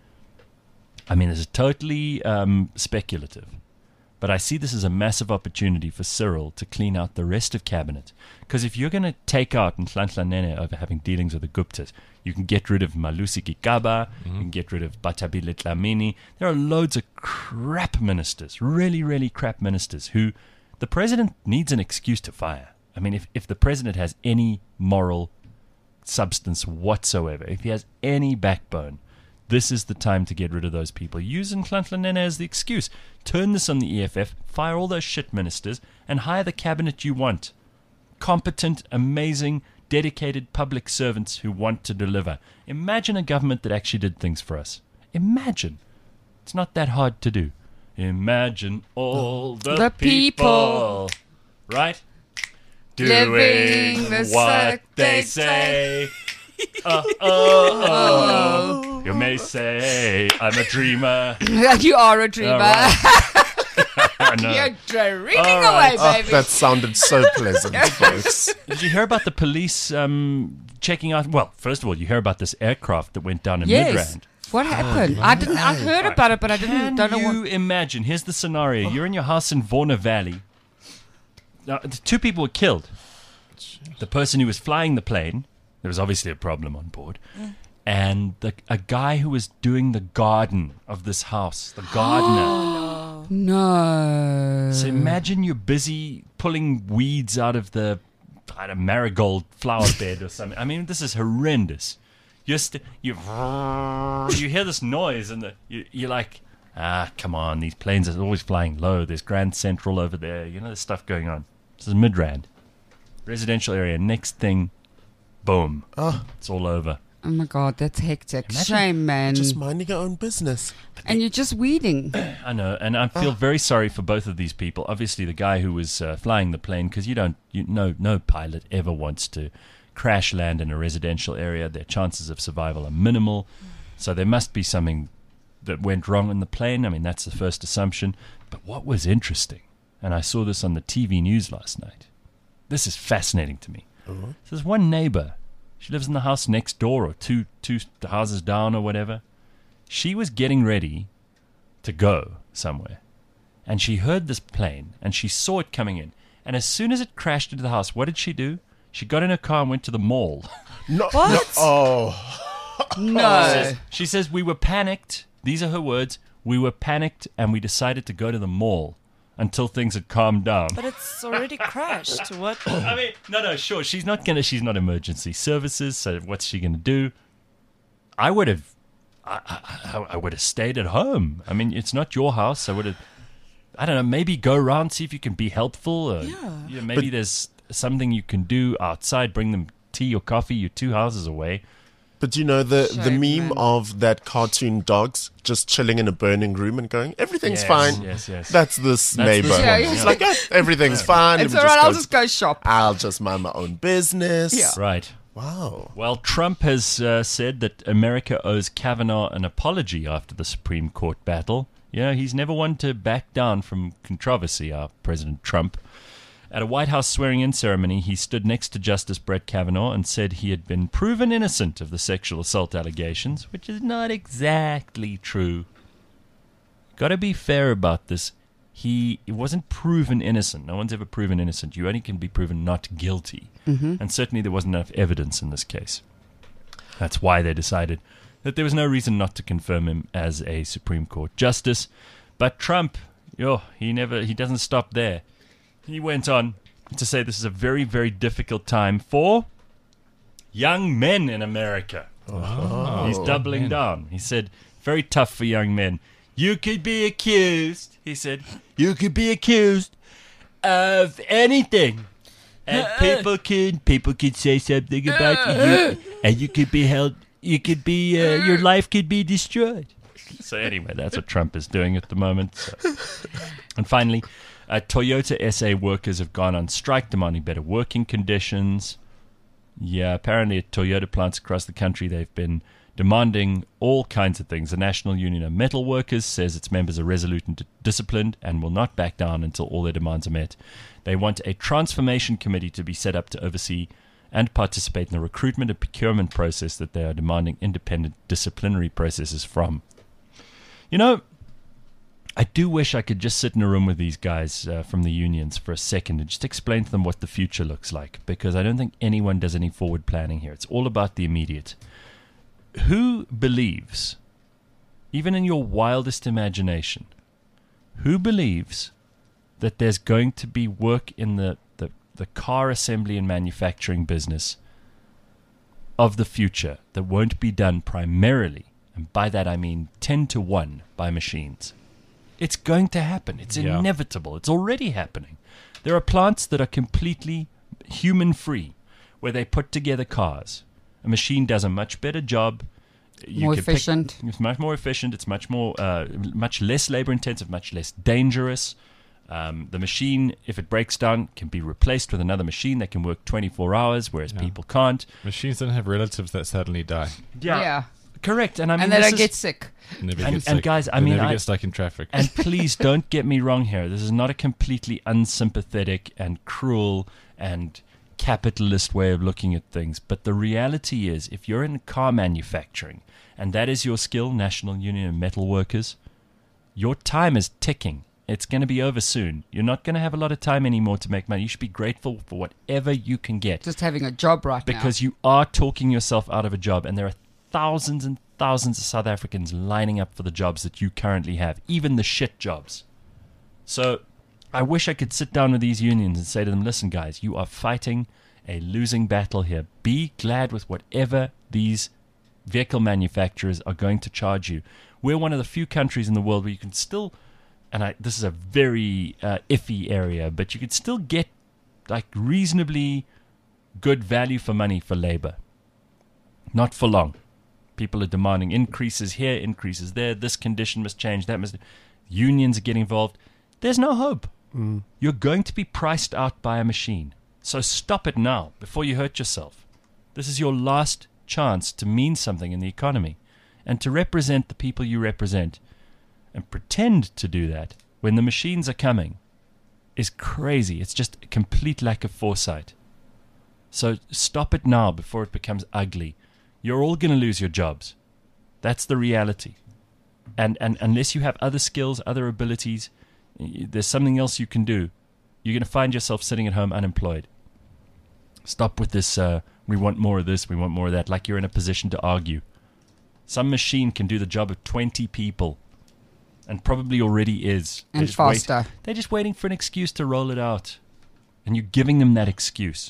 this is totally speculative, but I see this as a massive opportunity for Cyril to clean out the rest of cabinet. Because if you're going to take out Nhlanhla Nene over having dealings with the Guptas, you can get rid of Malusi Gigaba, you can get rid of Batabile Dlamini. There are loads of crap ministers, really, really crap ministers, who the president needs an excuse to fire. I mean, if the president has any moral substance whatsoever, if he has any backbone, this is the time to get rid of those people. Use Nhlanhla Nene as the excuse. Turn this on the EFF, fire all those shit ministers, and hire the cabinet you want. Competent, amazing, dedicated public servants who want to deliver. Imagine a government that actually did things for us. Imagine. It's not that hard to do. Imagine all the people. Right? Living Doing the what they say. Oh. You may say I'm a dreamer. You are a dreamer. I know. You're dreaming All right. away, baby. That sounded so pleasant, folks. Did you hear about the police checking out? Well, first of all, you hear about this aircraft that went down in Yes. Midrand. What happened? I heard about it, but I Can don't know you what. imagine? Here's the scenario. You're in your house in Vorna Valley. Now, the two people were killed. The person who was flying the plane, there was obviously a problem on board. and a guy who was doing the garden of this house, the gardener. No. So imagine you're busy pulling weeds out of the marigold flower bed or something. I mean, this is horrendous. You hear this noise and you're like, come on, these planes are always flying low. There's Grand Central over there. You know, there's stuff going on. This is Midrand. Residential area. Next thing, boom. It's all over. Oh my God, that's hectic. Imagine Shame, man. Just minding your own business. And you're just weeding. I know, and I feel very sorry for both of these people. Obviously, the guy who was flying the plane, because no pilot ever wants to crash land in a residential area. Their chances of survival are minimal. So there must be something that went wrong in the plane. I mean, that's the first assumption. But what was interesting, and I saw this on the TV news last night. This is fascinating to me. So there's one neighbor. She lives in the house next door or two houses down or whatever. She was getting ready to go somewhere. And she heard this plane and she saw it coming in. And as soon as it crashed into the house, what did she do? She got in her car and went to the mall. No, What? no. Oh, No. She says, we were panicked. These are her words. We were panicked and we decided to go to the mall until things had calmed down. But it's already crashed. What? I mean, no, sure. She's not emergency services. So what's she gonna do? I would have stayed at home. I mean, it's not your house. I would have. I don't know. Maybe go around, see if you can be helpful. Or, Yeah. maybe there's something you can do outside. Bring them tea or coffee. You're 2 houses away. but you know the Shame, meme man. of that cartoon dogs just chilling in a burning room and going, everything's fine. Yes. That's this neighbor. this one, It's yeah. like, everything's fine. It's Let all me right, I'll go- just go shop. I'll just mind my own business. Yeah. Right. Wow. Well, Trump has said that America owes Kavanaugh an apology after the Supreme Court battle. Yeah, he's never one to back down from controversy, our President Trump. At a White House swearing-in ceremony, he stood next to Justice Brett Kavanaugh and said he had been proven innocent of the sexual assault allegations, which is not exactly true. Got to be fair about this. He wasn't proven innocent. No one's ever proven innocent. You only can be proven not guilty. And certainly there wasn't enough evidence in this case. That's why they decided that there was no reason not to confirm him as a Supreme Court justice. But Trump, he doesn't stop there. He went on to say this is a very, very difficult time for young men in America. He's doubling down. He said, very tough for young men. You could be accused, he said, you could be accused of anything. And people could say something about you, and you could be held, you could be, your life could be destroyed. So anyway, that's what Trump is doing at the moment. So. And finally, Toyota SA workers have gone on strike demanding better working conditions. Yeah, apparently at Toyota plants across the country, they've been demanding all kinds of things. The National Union of Metal Workers says its members are resolute and disciplined and will not back down until all their demands are met. They want a transformation committee to be set up to oversee and participate in the recruitment and procurement process that they are demanding independent disciplinary processes from. You know, I do wish I could just sit in a room with these guys from the unions for a second and just explain to them what the future looks like, because I don't think anyone does any forward planning here. It's all about the immediate. Who believes, even in your wildest imagination, who believes that there's going to be work in the car assembly and manufacturing business of the future that won't be done primarily, and by that I mean 10 to 1, by machines? It's going to happen. It's inevitable. It's already happening. There are plants that are completely human-free, where they put together cars. A machine does a much better job. More efficient. It's much more efficient. It's much more, much less labor-intensive, much less dangerous. The machine, if it breaks down, can be replaced with another machine that can work 24 hours, whereas people can't. Machines don't have relatives that suddenly die. Yeah. Correct. And I mean, And they this don't is- get sick. Never And- get sick. and guys, I They mean, never I- get stuck in traffic. And please don't get me wrong here. This is not a completely unsympathetic and cruel and capitalist way of looking at things. But the reality is, if you're in car manufacturing, and that is your skill, National Union of Metal Workers, your time is ticking. It's going to be over soon. You're not going to have a lot of time anymore to make money. You should be grateful for whatever you can get, Just having a job right now. because you are talking yourself out of a job. And there are thousands and thousands of South Africans lining up for the jobs that you currently have, even the shit jobs. So I wish I could sit down with these unions and say to them, listen, guys, you are fighting a losing battle here. Be glad with whatever these vehicle manufacturers are going to charge you. We're one of the few countries in the world where you can still, and this is a very iffy area, but you can still get like reasonably good value for money for labor. Not for long. People are demanding increases here, increases there. This condition must change. That must. Unions are getting involved. There's no hope. You're going to be priced out by a machine. So stop it now before you hurt yourself. This is your last chance to mean something in the economy and to represent the people you represent. And pretend to do that when the machines are coming is crazy. It's just a complete lack of foresight. So stop it now before it becomes ugly. You're all going to lose your jobs. That's the reality. And unless you have other skills, other abilities, there's something else you can do, you're going to find yourself sitting at home unemployed. Stop with this, we want more of this, we want more of that, like you're in a position to argue. Some machine can do the job of 20 people, and probably already is. And faster. They're just waiting for an excuse to roll it out. And you're giving them that excuse.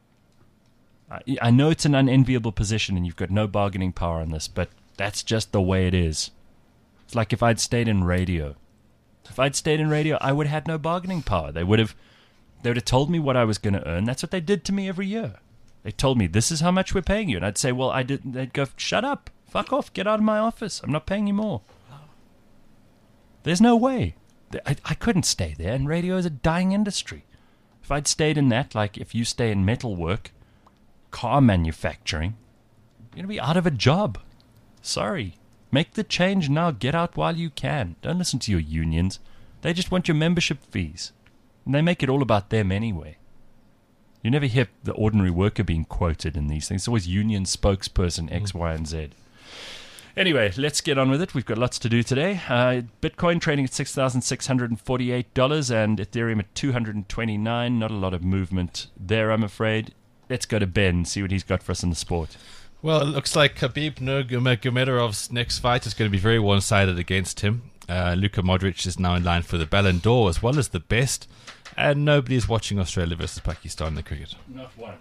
I know it's an unenviable position and you've got no bargaining power on this, but that's just the way it is. It's like if I'd stayed in radio. If I'd stayed in radio, I would have had no bargaining power. They would have told me what I was going to earn. That's what they did to me every year. They told me, this is how much we're paying you. And I'd say, well, I didn't. They'd go, shut up. Fuck off. Get out of my office. I'm not paying you more. There's no way. I couldn't stay there. And radio is a dying industry. If I'd stayed in that, like if you stay in metalwork, car manufacturing, you're going to be out of a job. Sorry. Make the change now. Get out while you can. Don't listen to your unions. They just want your membership fees. And they make it all about them anyway. You never hear the ordinary worker being quoted in these things. It's always union spokesperson X, Y, and Z. Anyway, let's get on with it. We've got lots to do today. Bitcoin trading at $6,648 and Ethereum at $229. Not a lot of movement there, I'm afraid. Let's go to Ben, see what he's got for us in the sport. Well, it looks like Khabib Nurmagomedov's next fight is going to be very one-sided against him. Luka Modric is now in line for the Ballon d'Or as well as the best, and nobody is watching Australia versus Pakistan in the cricket. Not one.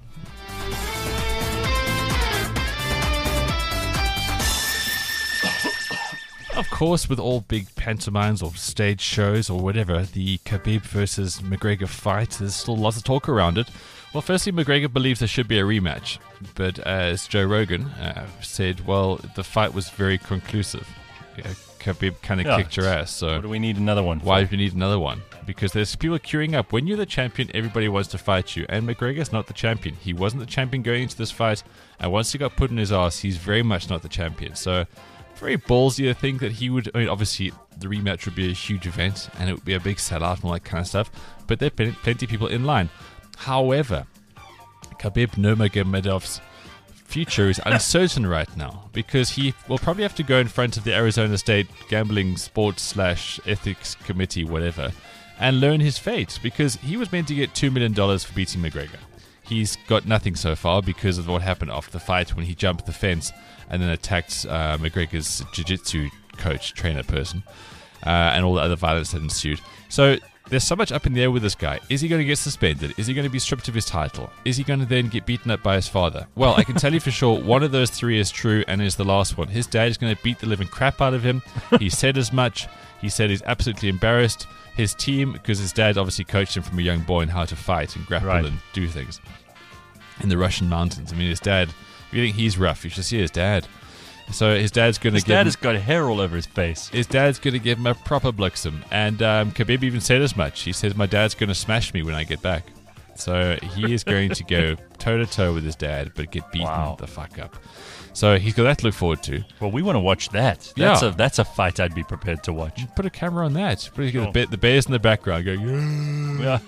Of course, with all big pantomimes or stage shows or whatever, the Khabib versus McGregor fight, there's still lots of talk around it. Well, firstly, McGregor believes there should be a rematch, but as Joe Rogan said, well, the fight was very conclusive. Khabib kind of kicked your ass, so what do we need another one for? Why do you need another one? Because there's people queuing up. When you're the champion, everybody wants to fight you, and McGregor's not the champion. He wasn't the champion going into this fight, and once he got put in his ass, he's very much not the champion. So, very ballsy to think that he would. I mean, obviously, the rematch would be a huge event, and it would be a big sellout and all that kind of stuff, but there are plenty of people in line. However, Khabib Nurmagomedov's future is uncertain right now because he will probably have to go in front of the Arizona State Gambling Sports / Ethics Committee, whatever, and learn his fate because he was meant to get $2 million for beating McGregor. He's got nothing so far because of what happened after the fight when he jumped the fence and then attacked McGregor's jiu-jitsu coach, trainer person, and all the other violence that ensued. So there's so much up in the air with this guy. Is he going to get suspended? Is he going to be stripped of his title? Is he going to then get beaten up by his father? Well, I can tell you for sure, one of those three is true and is the last one. His dad is going to beat the living crap out of him. He said as much. He said he's absolutely embarrassed. His team, because his dad obviously coached him from a young boy on how to fight and grapple and do things in the Russian mountains. I mean, his dad, if you think he's rough, you should see his dad. So his dad's going to give him... His dad has got hair all over his face. His dad's going to give him a proper bliksem. And Khabib even said as much. He says, my dad's going to smash me when I get back. So he is going to go toe-to-toe with his dad, but get beaten the fuck up. So he's got that to look forward to. Well, we want to watch that. That's a fight I'd be prepared to watch. Put a camera on that. The bears in the background going, yeah.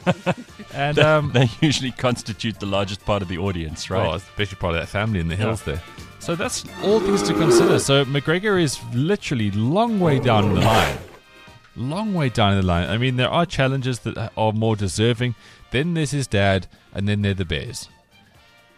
And they usually constitute the largest part of the audience, right? Oh, especially part of that family in the hills there. So that's all things to consider. So McGregor is literally long way down the line. Long way down the line. I mean, there are challenges that are more deserving. Then there's his dad, and then there are the bears.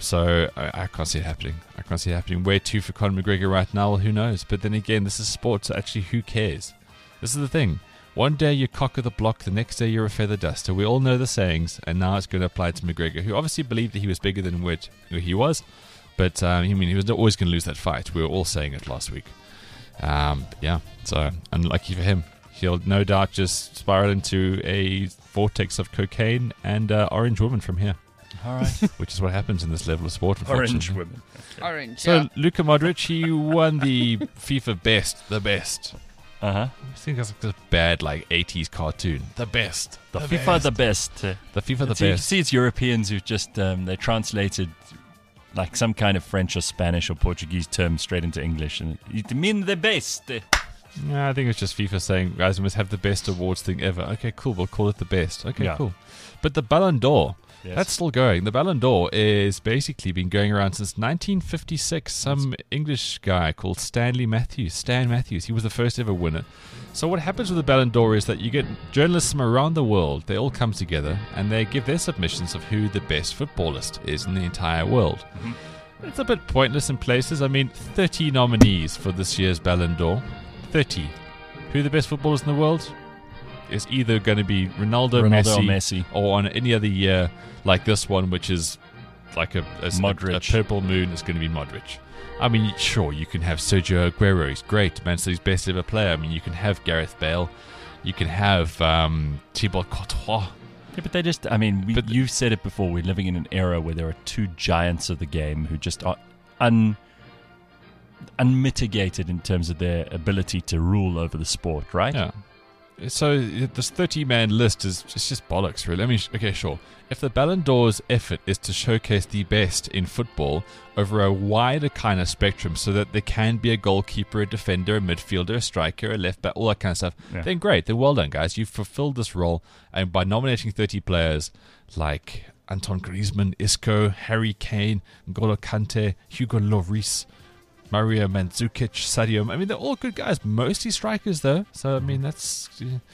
So I can't see it happening. I can't see it happening. Where to for Conor McGregor right now? Well, who knows? But then again, this is sport, so actually, who cares? This is the thing. One day you're cock of the block, the next day you're a feather duster. We all know the sayings, and now it's going to apply to McGregor, who obviously believed that he was bigger than what he was. But he was always going to lose that fight. We were all saying it last week. So unlucky for him. He'll no doubt just spiral into a vortex of cocaine and orange woman from here. All right. Which is what happens in this level of sport, unfortunately. Orange women. Orange. So Luka Modric, he won the FIFA the best. Uh-huh. I think that's like this bad 80s cartoon. The best. The FIFA the best. The FIFA the You best. see, it's Europeans who just they translated like some kind of French or Spanish or Portuguese term straight into English, and it means the best. Yeah, I think it's just FIFA saying, guys, we must have the best awards thing ever. Okay, cool. We'll call it the best. Okay, Yeah. cool. But the Ballon d'Or, Yes. that's still going. The Ballon d'Or is basically been going around since 1956. Some English guy called Stan Matthews. He was the first ever winner. So what happens with the Ballon d'Or is that you get journalists from around the world. They all come together and they give their submissions of who the best footballist is in the entire world. Mm-hmm. It's a bit pointless in places. I mean, 30 nominees for this year's Ballon d'Or. 30. Who are the best footballers in the world? Is either going to be Ronaldo or Messi, Messi. or on any other year like this one, which is like a Modric. purple moon, is going to be Modric. I mean, sure, you can have Sergio Aguero. He's great. Man City's best ever player. I mean, you can have Gareth Bale. You can have Thibaut Courtois. Yeah, but they just, you've said it before, we're living in an era where there are two giants of the game who just are unmitigated in terms of their ability to rule over the sport, right? Yeah. So this 30-man list is just bollocks, really. I mean, okay, sure. If the Ballon d'Or's effort is to showcase the best in football over a wider kind of spectrum so that there can be a goalkeeper, a defender, a midfielder, a striker, a left back, all that kind of stuff, then great. Then well done, guys. You've fulfilled this role. And by nominating 30 players like Antoine Griezmann, Isco, Harry Kane, N'Golo Kante, Hugo Lloris, Mario Mandzukic, Sadio. I mean, they're all good guys. Mostly strikers, though. So, I mean, that's...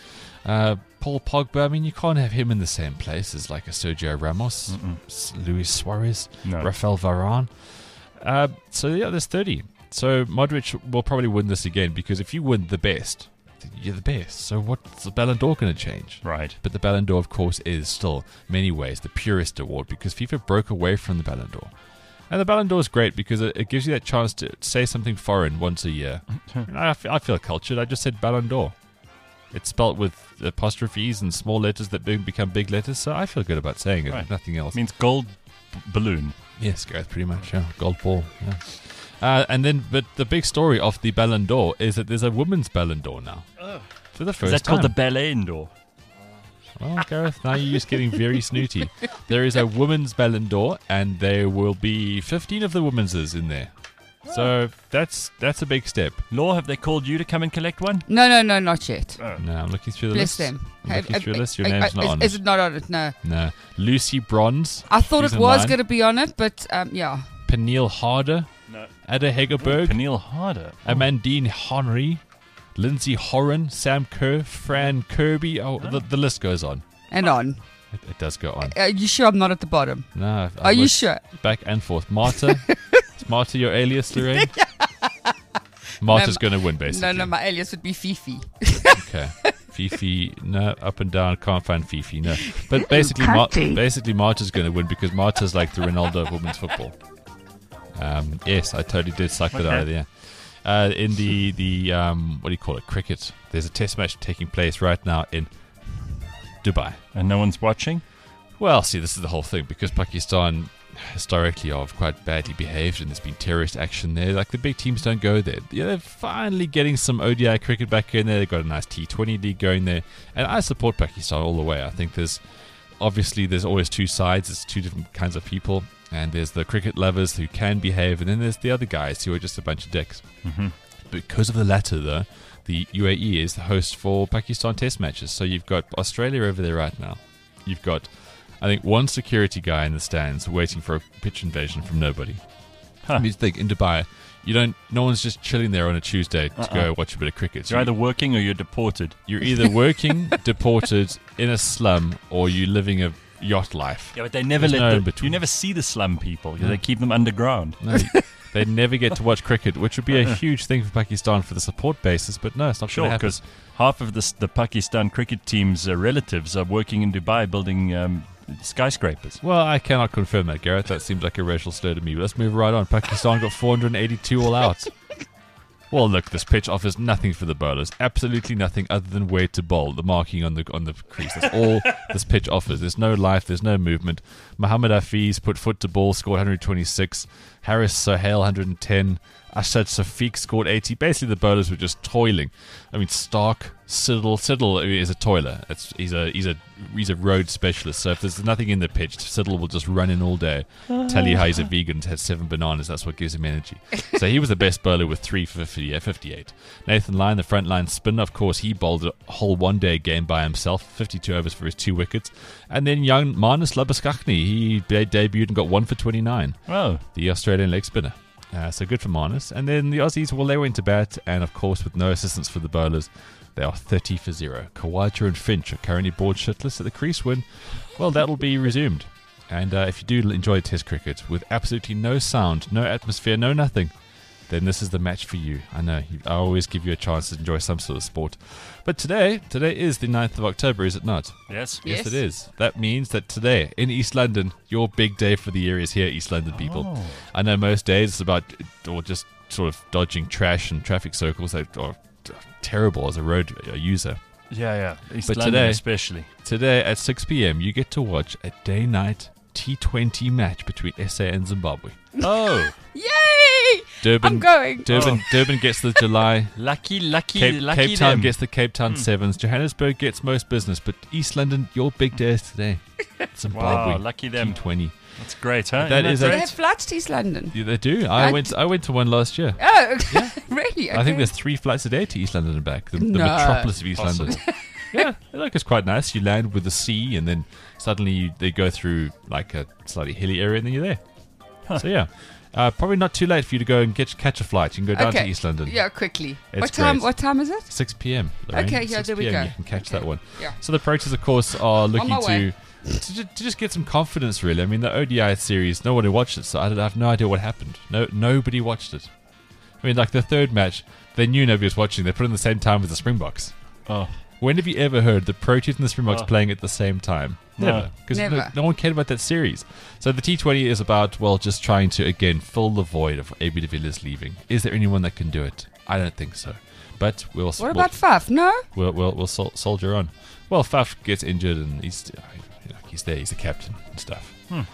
Paul Pogba. I mean, you can't have him in the same place as like a Sergio Ramos, Luis Suarez, Rafael Varane. There's 30. So, Modric will probably win this again because if you win the best, you're the best. So, what's the Ballon d'Or going to change? Right. But the Ballon d'Or, of course, is still, many ways, the purest award because FIFA broke away from the Ballon d'Or. And the Ballon d'Or is great because it gives you that chance to say something foreign once a year. I feel cultured. I just said Ballon d'Or. It's spelt with apostrophes and small letters that become big letters, so I feel good about saying it. Right. Nothing else. It means gold balloon. Yes, Gareth, pretty much. Yeah, gold ball. Yeah. But the big story of the Ballon d'Or is that there's a women's Ballon d'Or now. For the first time. Is that called the Ballon d'Or? Oh, Gareth, now you're just getting very snooty. There is a women's Ballon d'Or, and there will be 15 of the women's in there. So that's a big step. Law, have they called you to come and collect one? No, not yet. No, I'm looking through the Bless list. them. I'm looking through the list. Your name's not on Is it. it not on it? No. No. Lucy Bronze. I thought She's it in was line. going to be on it, but yeah. Peniel Harder. No. Ada Hegerberg. Peniel Harder. Amandine Henry. Lindsay Horan. Sam Kerr. Fran Kirby. Oh, the list goes on. And on. It does go on. Are you sure I'm not at the bottom? No. Are you sure? Back and forth. Marta. Is Marta your alias, Lorraine? Marta's going to win, basically. No, my alias would be Fifi. Okay. Fifi, no, up and down, can't find Fifi, no. But basically, Marta's going to win because Marta's like the Ronaldo of women's football. Yes, I totally did suck that out of the air. In the what do you call it, cricket, there's a test match taking place right now in Dubai. And no one's watching? Well, see, this is the whole thing because Pakistan historically are quite badly behaved and there's been terrorist action there. Like the big teams don't go there. Yeah, they're finally getting some ODI cricket back in there. They've got a nice T20 league going there. And I support Pakistan all the way. I think there's always two sides. There's two different kinds of people. And there's the cricket lovers who can behave. And then there's the other guys who are just a bunch of dicks. Mm-hmm. Because of the latter, though, the UAE is the host for Pakistan test matches. So you've got Australia over there right now. You've got, I think, one security guy in the stands waiting for a pitch invasion from nobody. I mean, think in Dubai, no one's just chilling there on a Tuesday to go watch a bit of cricket. So You're either working or you're deported. You're either working, deported, in a slum, or you're living a yacht life. Yeah, but they never There's no in let between. you never see the slum people. They keep them underground. No, they never get to watch cricket, which would be a huge thing for Pakistan for the support basis. But no, it's not Sure, going to happen. because half of the Pakistan cricket team's relatives are working in Dubai building skyscrapers. Well, I cannot confirm that, Gareth. That seems like a racial slur to me. But let's move right on. Pakistan got 482 all out. Well, look, this pitch offers nothing for the bowlers. Absolutely nothing other than where to bowl, the marking on the crease. That's all this pitch offers. There's no life, there's no movement. Mohammad Hafiz put foot to ball, scored 126. Haris Sohail, 110. Ashad Safiq scored 80. Basically, the bowlers were just toiling. I mean, Stark, Siddle is a toiler. He's a road specialist. So if there's nothing in the pitch, Siddle will just run in all day. Tell you how he's a vegan and has 7 bananas. That's what gives him energy. So he was the best bowler with 3 for 58. Nathan Lyon, the frontline spinner, of course, he bowled a whole one-day game by himself. 52 overs for his 2 wickets. And then young Marnus Labuschagne, he debuted and got 1 for 29. Oh, The Australian leg spinner. So good for Marnus. And then the Aussies, well, they went to bat, and of course, with no assistance for the bowlers, they are 30 for 0. Khawaja and Finch are currently bored shitless at the crease when, well, that'll be resumed. And if you do enjoy Test cricket with absolutely no sound, no atmosphere, no nothing, then this is the match for you. I know, I always give you a chance to enjoy some sort of sport. But today is the 9th of October, is it not? yes. Yeah. Yes, it is. That means that today, in East London, your big day for the year is here, East London people. Oh. I know most days it's about or just sort of dodging trash and traffic circles that are terrible as a road user. Yeah. East But London today- especially. Today at 6 p.m, you get to watch a day-night T20 match between SA and Zimbabwe. Oh, Yay! Durban, I'm going. Durban gets the July. lucky Cape Town them. gets the Cape Town Sevens. Johannesburg gets most business, but East London, your big day is today. Zimbabwe, Wow, lucky them. T20. That's great, huh? That Isn't is Do a- they great? have flights to East London? Yeah, they do. I went to one last year. Oh, really? I think Okay. there's 3 flights a day to East London and back. The No. metropolis of East Possible. London. Yeah, look, it's quite nice. You land with the sea, and then suddenly they go through like a slightly hilly area, and then you're there. So yeah, probably not too late for you to go and catch a flight. You can go down to East London. Yeah, quickly. It's What time? great. What time is it? 6 p.m. Lorraine. Okay, yeah, 6 there we p.m. go. You can catch that one. Yeah. So the approaches, of course, are looking my way. to just get some confidence. Really, I mean, the ODI series, no one watched it, so I have no idea what happened. Nobody watched it. I mean, like the third match, they knew nobody was watching. They put it in the same time with the Springboks. Oh, When have you ever heard the Proteas and the Springboks playing at the same time? No. Never. Because Never. no one cared about that series. So the T20 is about, well, just trying to, again, fill the void of AB de Villiers leaving. Is there anyone that can do it? I don't think so. But What about Faf? No? we'll soldier on. Well, Faf gets injured and he's there. He's the captain and stuff.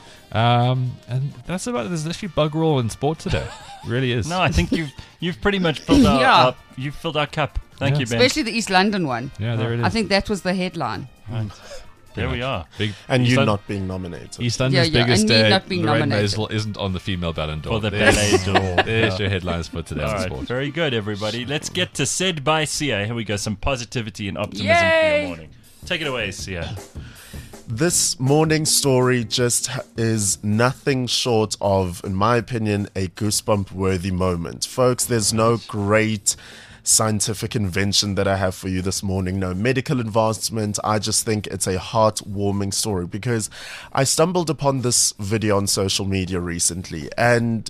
And that's about it. There's literally bugger all in sport today. It really is. no, I think you've pretty much filled our Yeah. you've filled our cup. Thank Yeah. you, Ben. Especially the East London one. Yeah, there it is. I think that was the headline. There we are. Big, And East you Lon- not being nominated. East London's Yeah, biggest and me day. not being Lorraine nominated. Maisel isn't on the female Ballon d'Or. For the There's- Ballet d'Or. There's Yeah. your headlines for today's All right, sport. very good, everybody. Let's get to Said by Sia. Here we go. Some positivity and optimism for Yay! your morning. Take it away, Sia. This morning story just is nothing short of, in my opinion, a goosebump worthy moment. Folks, there's no great scientific invention that I have for you this morning, no medical advancement. I just think it's a heartwarming story because I stumbled upon this video on social media recently, and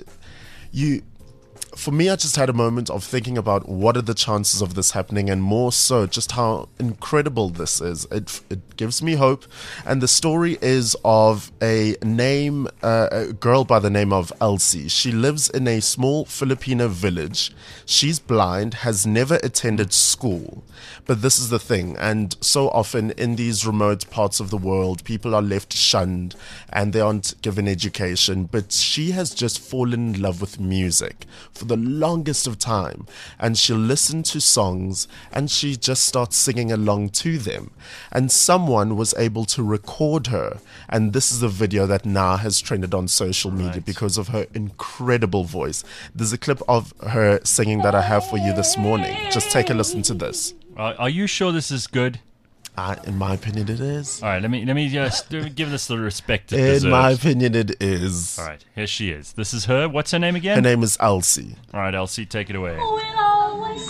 for me, I just had a moment of thinking about what are the chances of this happening, and more so just how incredible this is. It gives me hope. And the story is of a girl by the name of Elsie. She lives in a small Filipino village. She's blind, has never attended school. But this is the thing, and so often in these remote parts of the world, people are left shunned and they aren't given education. But she has just fallen in love with music for the longest of time, and she'll listen to songs and she just starts singing along to them. And someone was able to record her, and this is the video that now has trended on social media because of her incredible voice. There's a clip of her singing that I have for you this morning. Just take a listen to this. Are you sure this is good? In my opinion, it is. All right, let me just give this the respect it In deserves. my opinion, it is. All right, here she is. This is her. What's her name again? Her name is Elsie. All right, Elsie, take it away. Will always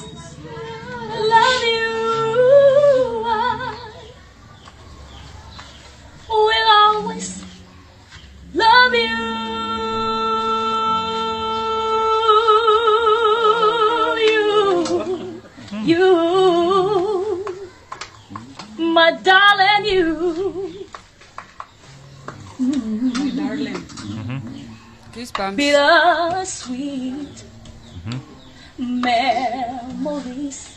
love you. I will my darling, you. Goosebumps. Bittersweet memories.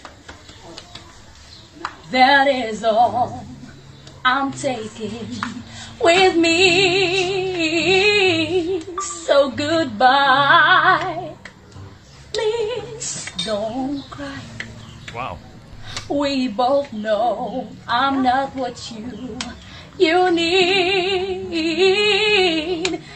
That is all I'm taking with me. So goodbye. Please don't cry. Wow. We both know I'm not what you need, and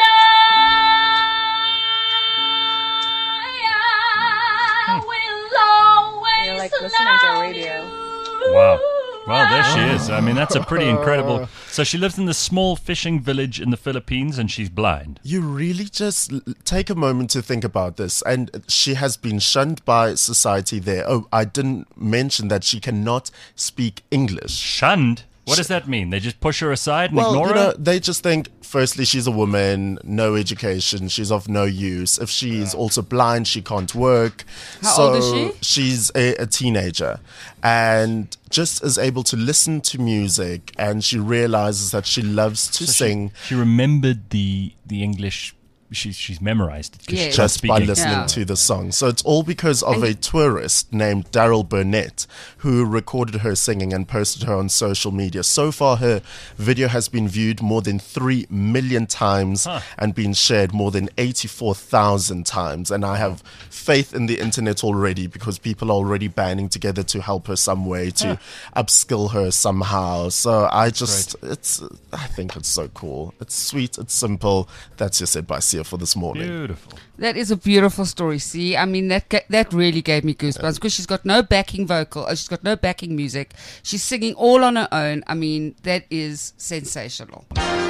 I will always You're like listening to love radio. you. Wow. Well, there she is. I mean, that's a pretty incredible. So she lives in this small fishing village in the Philippines, and she's blind. You really just take a moment to think about this. And she has been shunned by society there. Oh, I didn't mention that she cannot speak English. Shunned? What does that mean? They just push her aside and Well, ignore you her? know, they just think, firstly, she's a woman, no education, she's of no use. If she's also blind, she can't work. How so old is she? She's a teenager and just is able to listen to music, and she realizes that she loves to sing She remembered the English. She's memorized it 'cause Yeah. she can't just speak by English. listening Yeah. to the song. So it's all because of a tourist named Daryl Burnett who recorded her singing and posted her on social media. So far, her video has been viewed more than 3 million times and been shared more than 84,000 times. And I have faith in the internet already because people are already banding together to help her some way, to upskill her somehow. So I think it's so cool. It's sweet, it's simple. That's just advice here for this morning. Beautiful. That is a beautiful story. See, I mean, that really gave me goosebumps because she's got no backing vocal, she's got no backing music. She's singing all on her own. I mean, that is sensational.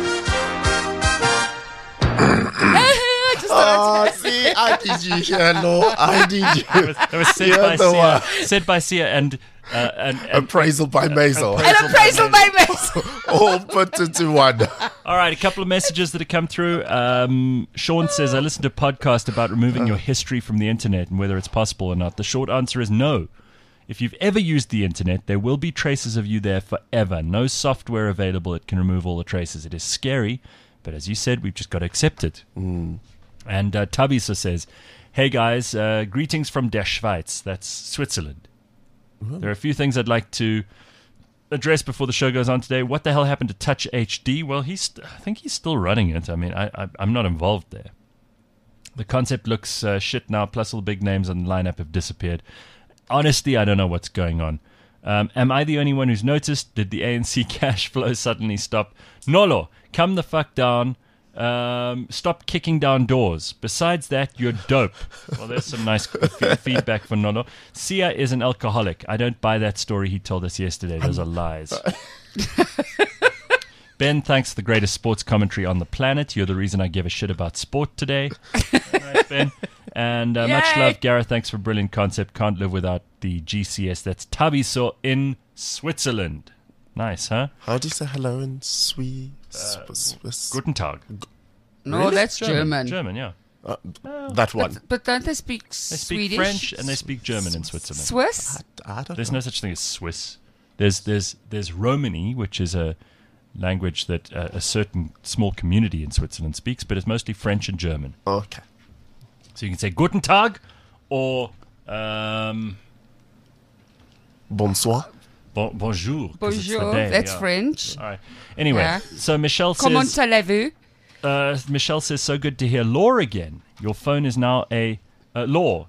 I just thought I'd- See, I did you here, Law. I did you. That was said You're by the Sia. one. Said by Sia and Appraisal by Maisel. An appraisal by Mason. All put into one. All right, a couple of messages that have come through. Sean says, I listened to a podcast about removing your history from the internet and whether it's possible or not. The short answer is no. If you've ever used the internet, there will be traces of you there forever. No software available that can remove all the traces. It is scary, but as you said, we've just got to accept it. And Tabisa says, hey guys, greetings from Der Schweiz. That's Switzerland. There are a few things I'd like to address before the show goes on today. What the hell happened to Touch HD? Well, I think he's still running it. I mean, I'm not involved there. The concept looks shit now, plus all the big names on the lineup have disappeared. Honestly, I don't know what's going on. Am I the only one who's noticed? Did the ANC cash flow suddenly stop? Nolo, come the fuck down. Stop kicking down doors. Besides that, you're dope. Well, there's some nice feedback for Nolo. Sia is an alcoholic. I don't buy that story he told us yesterday. Those are lies. Ben, thanks for the greatest sports commentary on the planet. You're the reason I give a shit about sport today. Nice, Ben. And much love, Gareth. Thanks for a brilliant concept. Can't live without the GCS. That's Tabiso in Switzerland. Nice, huh? How do you say hello in Swiss? Guten Tag. No, that's German. German, yeah. That one. But don't they speak They speak Swedish? French and they speak German in Switzerland. Swiss? I don't There's know. no such thing as Swiss. There's Romany, which is a language that a certain small community in Switzerland speaks, but it's mostly French and German. Okay. So you can say Guten Tag or Bonsoir. bonjour. 'cause it's the Bonjour. day, That's yeah. French. All right. Anyway, Yeah. so Michelle Comment says, allez-vous? Michelle says, so good to hear Law again. Your phone is now a Law.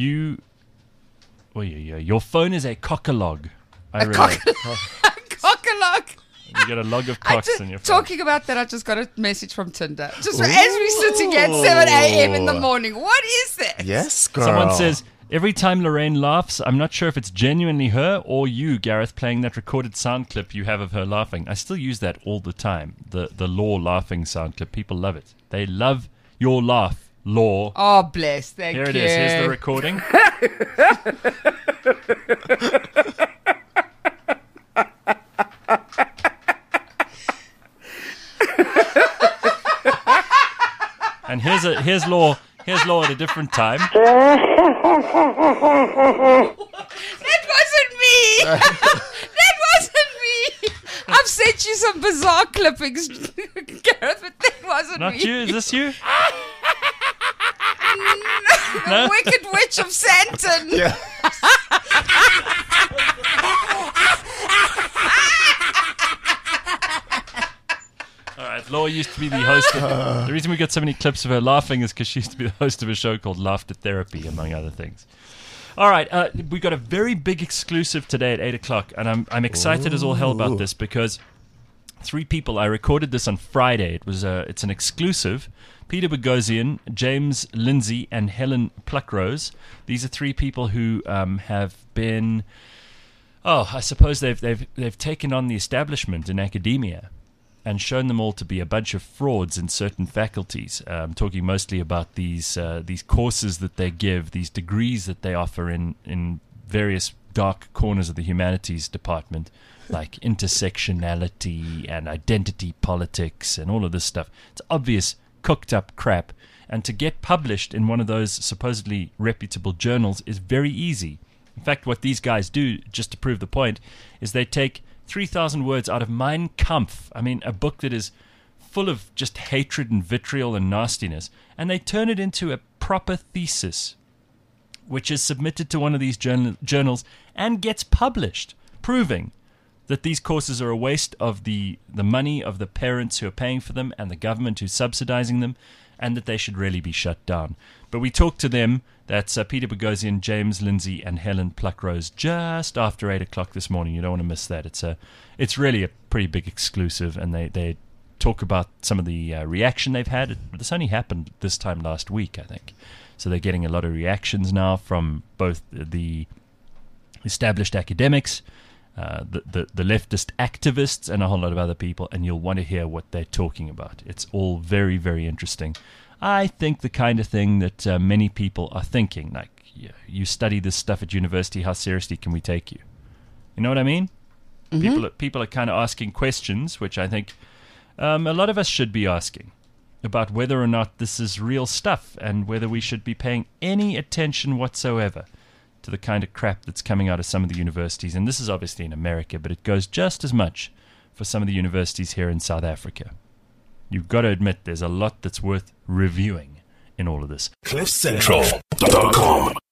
Your phone is a cock-a-log. I relate. Cock-a-lock. You get a log of cocks in your phone. Talking about that, I just got a message from Tinder. Just as we sitting at 7 a.m. in the morning. What is that? Yes, girl. Someone says, every time Lorraine laughs, I'm not sure if it's genuinely her or you, Gareth, playing that recorded sound clip you have of her laughing. I still use that all the time, the Law laughing sound clip. People love it. They love your laugh, Law. Oh, bless. Thank Here you. it is. Here's the recording. And here's Law at a different time. That wasn't me. That wasn't me. sent you some bizarre clippings, Gareth, but that wasn't Not me. you? Is this you? The No? Wicked Witch of Santon. Yeah. All right, Laura used to be the host. The reason we got so many clips of her laughing is because she used to be the host of a show called Laughter Therapy, among other things. All right, we got a very big exclusive today at 8 o'clock, and I'm excited as all hell about this because 3 people. I recorded this on Friday. It's an exclusive. Peter Boghossian, James Lindsay, and Helen Pluckrose. These are 3 people who have been. Oh, I suppose they've taken on the establishment in academia and shown them all to be a bunch of frauds in certain faculties. I'm talking mostly about these courses that they give, these degrees that they offer in various dark corners of the humanities department, like intersectionality and identity politics and all of this stuff. It's obvious cooked up crap, and to get published in one of those supposedly reputable journals is very easy. In fact, what these guys do, just to prove the point, is they take 3,000 words out of Mein Kampf, I mean, a book that is full of just hatred and vitriol and nastiness, and they turn it into a proper thesis, which is submitted to one of these journals and gets published, proving that these courses are a waste of the money of the parents who are paying for them and the government who's subsidizing them, and that they should really be shut down. But we talked to them, that's Peter Boghossian, James Lindsay, and Helen Pluckrose, just after 8 o'clock this morning. You don't want to miss that. It's really a pretty big exclusive, and they talk about some of the reaction they've had. This only happened this time last week, I think. So they're getting a lot of reactions now from both the established academics, the leftist activists, and a whole lot of other people, and you'll want to hear what they're talking about. It's all very, very interesting. I think the kind of thing that many people are thinking, like, you study this stuff at university, how seriously can we take you? You know what I mean? Mm-hmm. People are kind of asking questions, which I think a lot of us should be asking, about whether or not this is real stuff and whether we should be paying any attention whatsoever to the kind of crap that's coming out of some of the universities. And this is obviously in America, but it goes just as much for some of the universities here in South Africa. You've got to admit there's a lot that's worth reviewing in all of this. CliffCentral.com